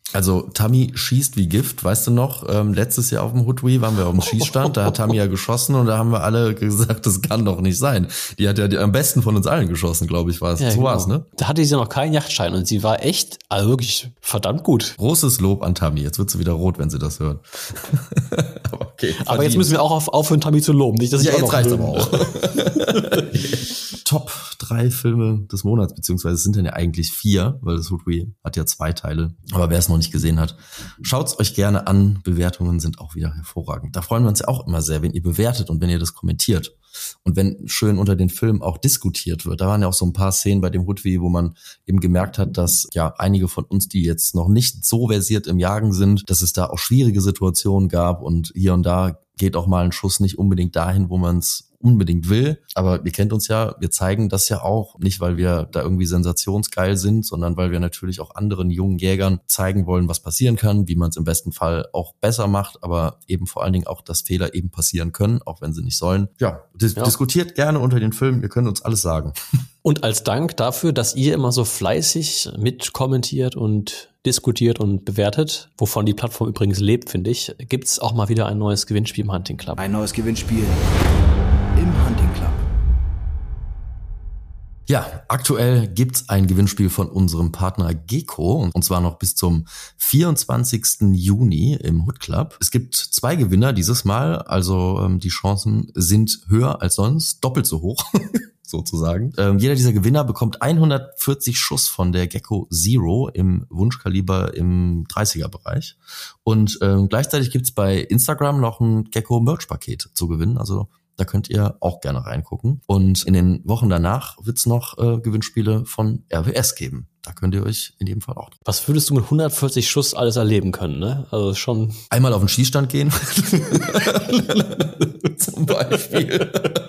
Also Tammy schießt wie Gift, weißt du noch, ähm, letztes Jahr auf dem Hoodwee waren wir auf dem Schießstand, da hat Tammy ja geschossen und da haben wir alle gesagt, das kann doch nicht sein. Die hat ja die, am besten von uns allen geschossen, glaube ich, war es. Ja, so genau. war's, ne? Da hatte sie noch keinen Yachtschein und sie war echt, also wirklich verdammt gut. Großes Lob an Tammy. Jetzt wird sie wieder rot, wenn sie das hört. Aber okay. Aber verdient. Jetzt müssen wir auch auf, aufhören, Tammy zu loben. Nicht, dass ich ja, auch jetzt noch reicht's aber auch. Top drei Filme des Monats, beziehungsweise es sind dann ja eigentlich vier, weil das Hoodwee hat ja zwei Teile. Aber wer es noch nicht gesehen hat, schaut's euch gerne an. Bewertungen sind auch wieder hervorragend. Da freuen wir uns ja auch immer sehr, wenn ihr bewertet und wenn ihr das kommentiert. Und wenn schön unter den Filmen auch diskutiert wird. Da waren ja auch so ein paar Szenen bei dem Hoodwee, wo man eben gemerkt hat, dass ja einige von uns, die jetzt noch nicht so versiert im Jagen sind, dass es da auch schwierige Situationen gab und hier und da geht auch mal ein Schuss nicht unbedingt dahin, wo man es unbedingt will. Aber ihr kennt uns ja, wir zeigen das ja auch, nicht weil wir da irgendwie sensationsgeil sind, sondern weil wir natürlich auch anderen jungen Jägern zeigen wollen, was passieren kann, wie man es im besten Fall auch besser macht, aber eben vor allen Dingen auch, dass Fehler eben passieren können, auch wenn sie nicht sollen. Ja, dis- ja. Diskutiert gerne unter den Filmen, ihr könnt uns alles sagen. Und als Dank dafür, dass ihr immer so fleißig mitkommentiert und diskutiert und bewertet, wovon die Plattform übrigens lebt, finde ich, gibt's auch mal wieder ein neues Gewinnspiel im Hunting Club. Ein neues Gewinnspiel im Hunting Club. Ja, aktuell gibt's ein Gewinnspiel von unserem Partner Gecko und zwar noch bis zum vierundzwanzigsten Juni im Hood Club. Es gibt zwei Gewinner dieses Mal, also ähm, die Chancen sind höher als sonst, doppelt so hoch. sozusagen. Ähm, jeder dieser Gewinner bekommt hundertvierzig Schuss von der Gecko Zero im Wunschkaliber im dreißiger Bereich. Und ähm, gleichzeitig gibt's bei Instagram noch ein Gecko Merch-Paket zu gewinnen. Also da könnt ihr auch gerne reingucken. Und in den Wochen danach wird's noch äh, Gewinnspiele von R W S geben. Da könnt ihr euch in jedem Fall auch. Was würdest du mit hundertvierzig Schuss alles erleben können, ne? Also schon. Einmal auf den Schießstand gehen. Zum Beispiel.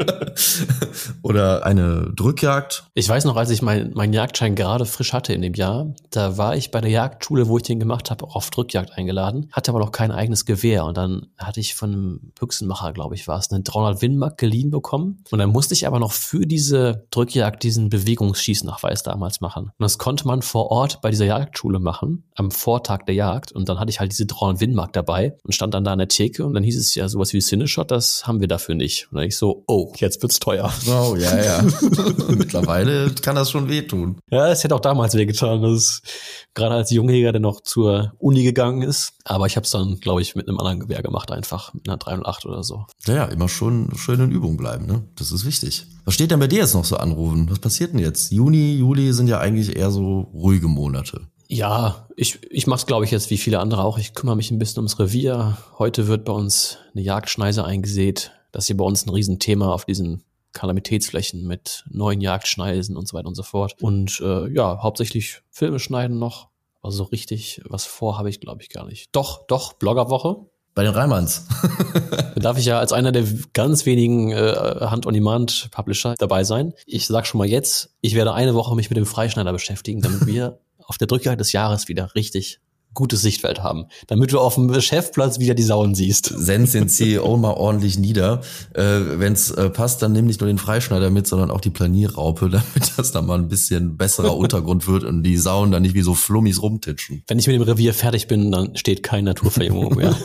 Oder eine Drückjagd. Ich weiß noch, als ich meinen mein Jagdschein gerade frisch hatte in dem Jahr, da war ich bei der Jagdschule, wo ich den gemacht habe, auch auf Drückjagd eingeladen, hatte aber noch kein eigenes Gewehr. Und dann hatte ich von einem Büchsenmacher, glaube ich, war es, eine dreihundert Win-Mag geliehen bekommen. Und dann musste ich aber noch für diese Drückjagd diesen Bewegungsschießnachweis damals machen. Und das konnte man vor Ort bei dieser Jagdschule machen, am Vortag der Jagd. Und dann hatte ich halt diese dreihundert Win-Mag dabei und stand dann da an der Theke. Und dann hieß es ja sowas wie Cineshot, das haben wir dafür nicht. Und dann ich so, oh, jetzt wird's teuer. Oh, ja, ja. Mittlerweile kann das schon wehtun. Ja, es hätte auch damals wehgetan, dass gerade als Jungjäger, der noch zur Uni gegangen ist. Aber ich habe es dann, glaube ich, mit einem anderen Gewehr gemacht, einfach mit einer dreihundertacht oder so. Ja, ja, immer schon schön in Übung bleiben, ne? Das ist wichtig. Was steht denn bei dir jetzt noch so anrufen? Was passiert denn jetzt? Juni, Juli sind ja eigentlich eher so ruhige Monate. Ja, ich, ich mache es, glaube ich, jetzt wie viele andere auch. Ich kümmere mich ein bisschen ums Revier. Heute wird bei uns eine Jagdschneise eingesät. Das ist hier bei uns ein Riesenthema auf diesen Kalamitätsflächen mit neuen Jagdschneisen und so weiter und so fort. Und äh, ja, hauptsächlich Filme schneiden noch. Also so richtig was vor habe ich, glaube ich, gar nicht. Doch, doch, Bloggerwoche. Bei den Reimanns. Da darf ich ja als einer der ganz wenigen äh, Hand-on-Demand-Publisher dabei sein. Ich sag schon mal jetzt, ich werde eine Woche mich mit dem Freischneider beschäftigen, damit wir auf der Drückjagd des Jahres wieder richtig gutes Sichtfeld haben, damit du auf dem Chefplatz wieder die Sauen siehst. Senz den C E O mal ordentlich nieder. Äh, Wenn es äh, passt, dann nimm nicht nur den Freischneider mit, sondern auch die Planierraupe, damit das dann mal ein bisschen besserer Untergrund wird und die Sauen dann nicht wie so Flummis rumtitschen. Wenn ich mit dem Revier fertig bin, dann steht keine Naturverjüngung mehr.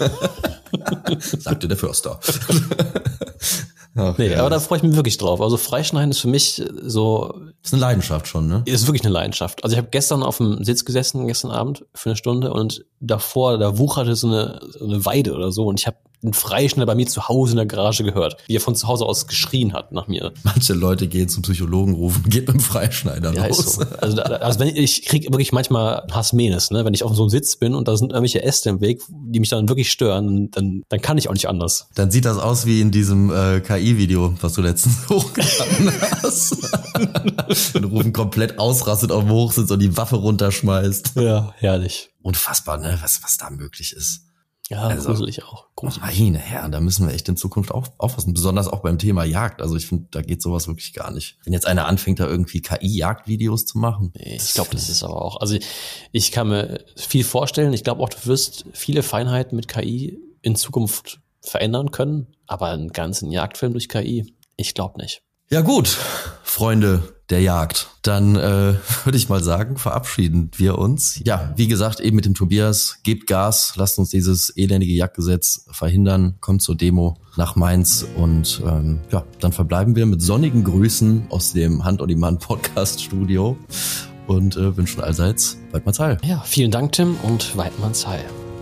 Sagte der Förster. Ach, nee, ja. Aber da freue ich mich wirklich drauf. Also Freischneiden ist für mich so... Ist eine Leidenschaft schon, ne? Ist wirklich eine Leidenschaft. Also ich habe gestern auf dem Sitz gesessen, gestern Abend für eine Stunde und davor, da wucherte so eine, so eine Weide oder so und ich habe einen Freischneider bei mir zu Hause in der Garage gehört, wie er von zu Hause aus geschrien hat nach mir. Manche Leute gehen zum Psychologen rufen, geht mit dem Freischneider ja, raus. Ist so. Also, also wenn ich, ich kriege wirklich manchmal Hassmenes, ne? Wenn ich auf so einem Sitz bin und da sind irgendwelche Äste im Weg, die mich dann wirklich stören, dann, dann kann ich auch nicht anders. Dann sieht das aus wie in diesem äh, K I-Video, was du letztens hochgeladen hast. Wenn du Rufen komplett ausrastet auf dem Hochsitz und die Waffe runterschmeißt. Ja, herrlich. Unfassbar, ne? Was, was da möglich ist. Ja, also, gruselig auch. Gruselig. Meine Herren, da müssen wir echt in Zukunft auch aufpassen, besonders auch beim Thema Jagd. Also ich finde, da geht sowas wirklich gar nicht. Wenn jetzt einer anfängt, da irgendwie K I-Jagdvideos zu machen. Nee, ich glaube, das ist aber auch, also ich kann mir viel vorstellen. Ich glaube auch, du wirst viele Feinheiten mit K I in Zukunft verändern können, aber einen ganzen Jagdfilm durch K I, ich glaube nicht. Ja gut, Freunde der Jagd. Dann äh, würde ich mal sagen, verabschieden wir uns. Ja, wie gesagt, eben mit dem Tobias, gebt Gas, lasst uns dieses elendige Jagdgesetz verhindern, kommt zur Demo nach Mainz und ähm, ja, dann verbleiben wir mit sonnigen Grüßen aus dem Hand-on-Demand-Podcast-Studio und äh, wünschen allseits Weidmanns Heil. Ja, vielen Dank, Tim, und Weidmanns Heil.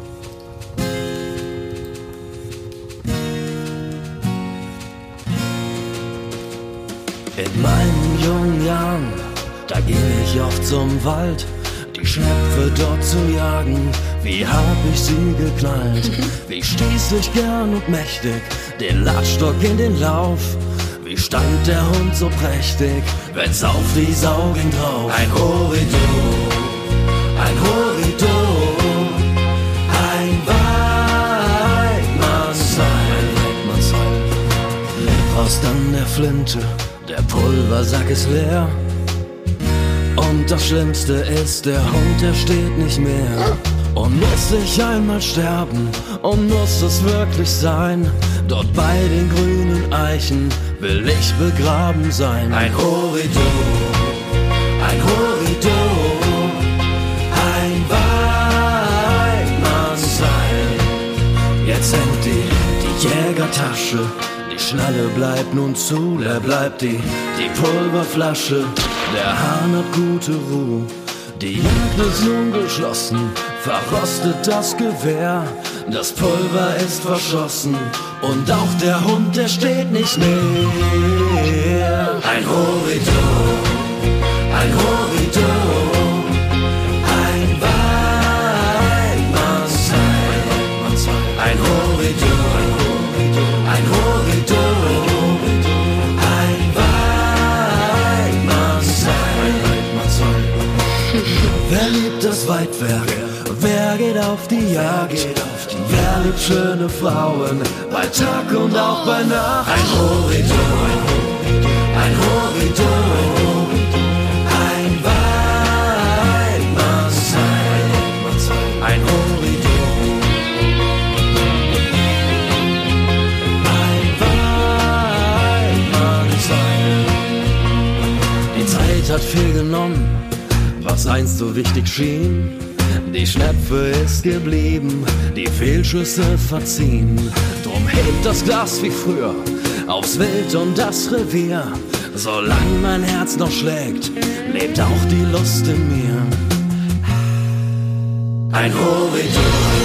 In meinen jungen Jahren, da ging ich oft zum Wald, die Schnepfe dort zu jagen. Wie hab ich sie geknallt? Wie stieß ich gern und mächtig den Latschstock in den Lauf? Wie stand der Hund so prächtig, wenn's auf die Sau ging drauf? Ein Horridor, ein Horridor, ein Weidmanns Heil. Faust an der Flinte, der Pulversack ist leer. Und das Schlimmste ist, der Hund, der steht nicht mehr. Und muss ich einmal sterben, und muss es wirklich sein, dort bei den grünen Eichen will ich begraben sein. Ein Horridor, ein Horridor, ein Weidmanns Heil. Jetzt hängt die, die Jägertasche, die Schnalle bleibt nun zu, leer bleibt die, die Pulverflasche. Der Hahn hat gute Ruhe, die Jagd ist nun geschlossen, verrostet das Gewehr, das Pulver ist verschossen und auch der Hund, der steht nicht mehr. Ein Horridor, ein Horridor, ein Weidmanns Heil. Ein Horridor, ein Horridor, ein Weidmanns Heil. Wer liebt das Weidwerk? Wer geht auf die Jagd? Wer liebt schöne Frauen bei Tag und auch bei Nacht? Ein Horridor, ein Horridor, ein Weidmanns Heil. Ein Horridor, ein Weidmanns Heil. Die Zeit hat viel genommen, was einst so wichtig schien. Die Schnepfe ist geblieben, die Fehlschüsse verziehen. Drum hebt das Glas wie früher aufs Wild und das Revier. Solange mein Herz noch schlägt, lebt auch die Lust in mir. Ein Horridor,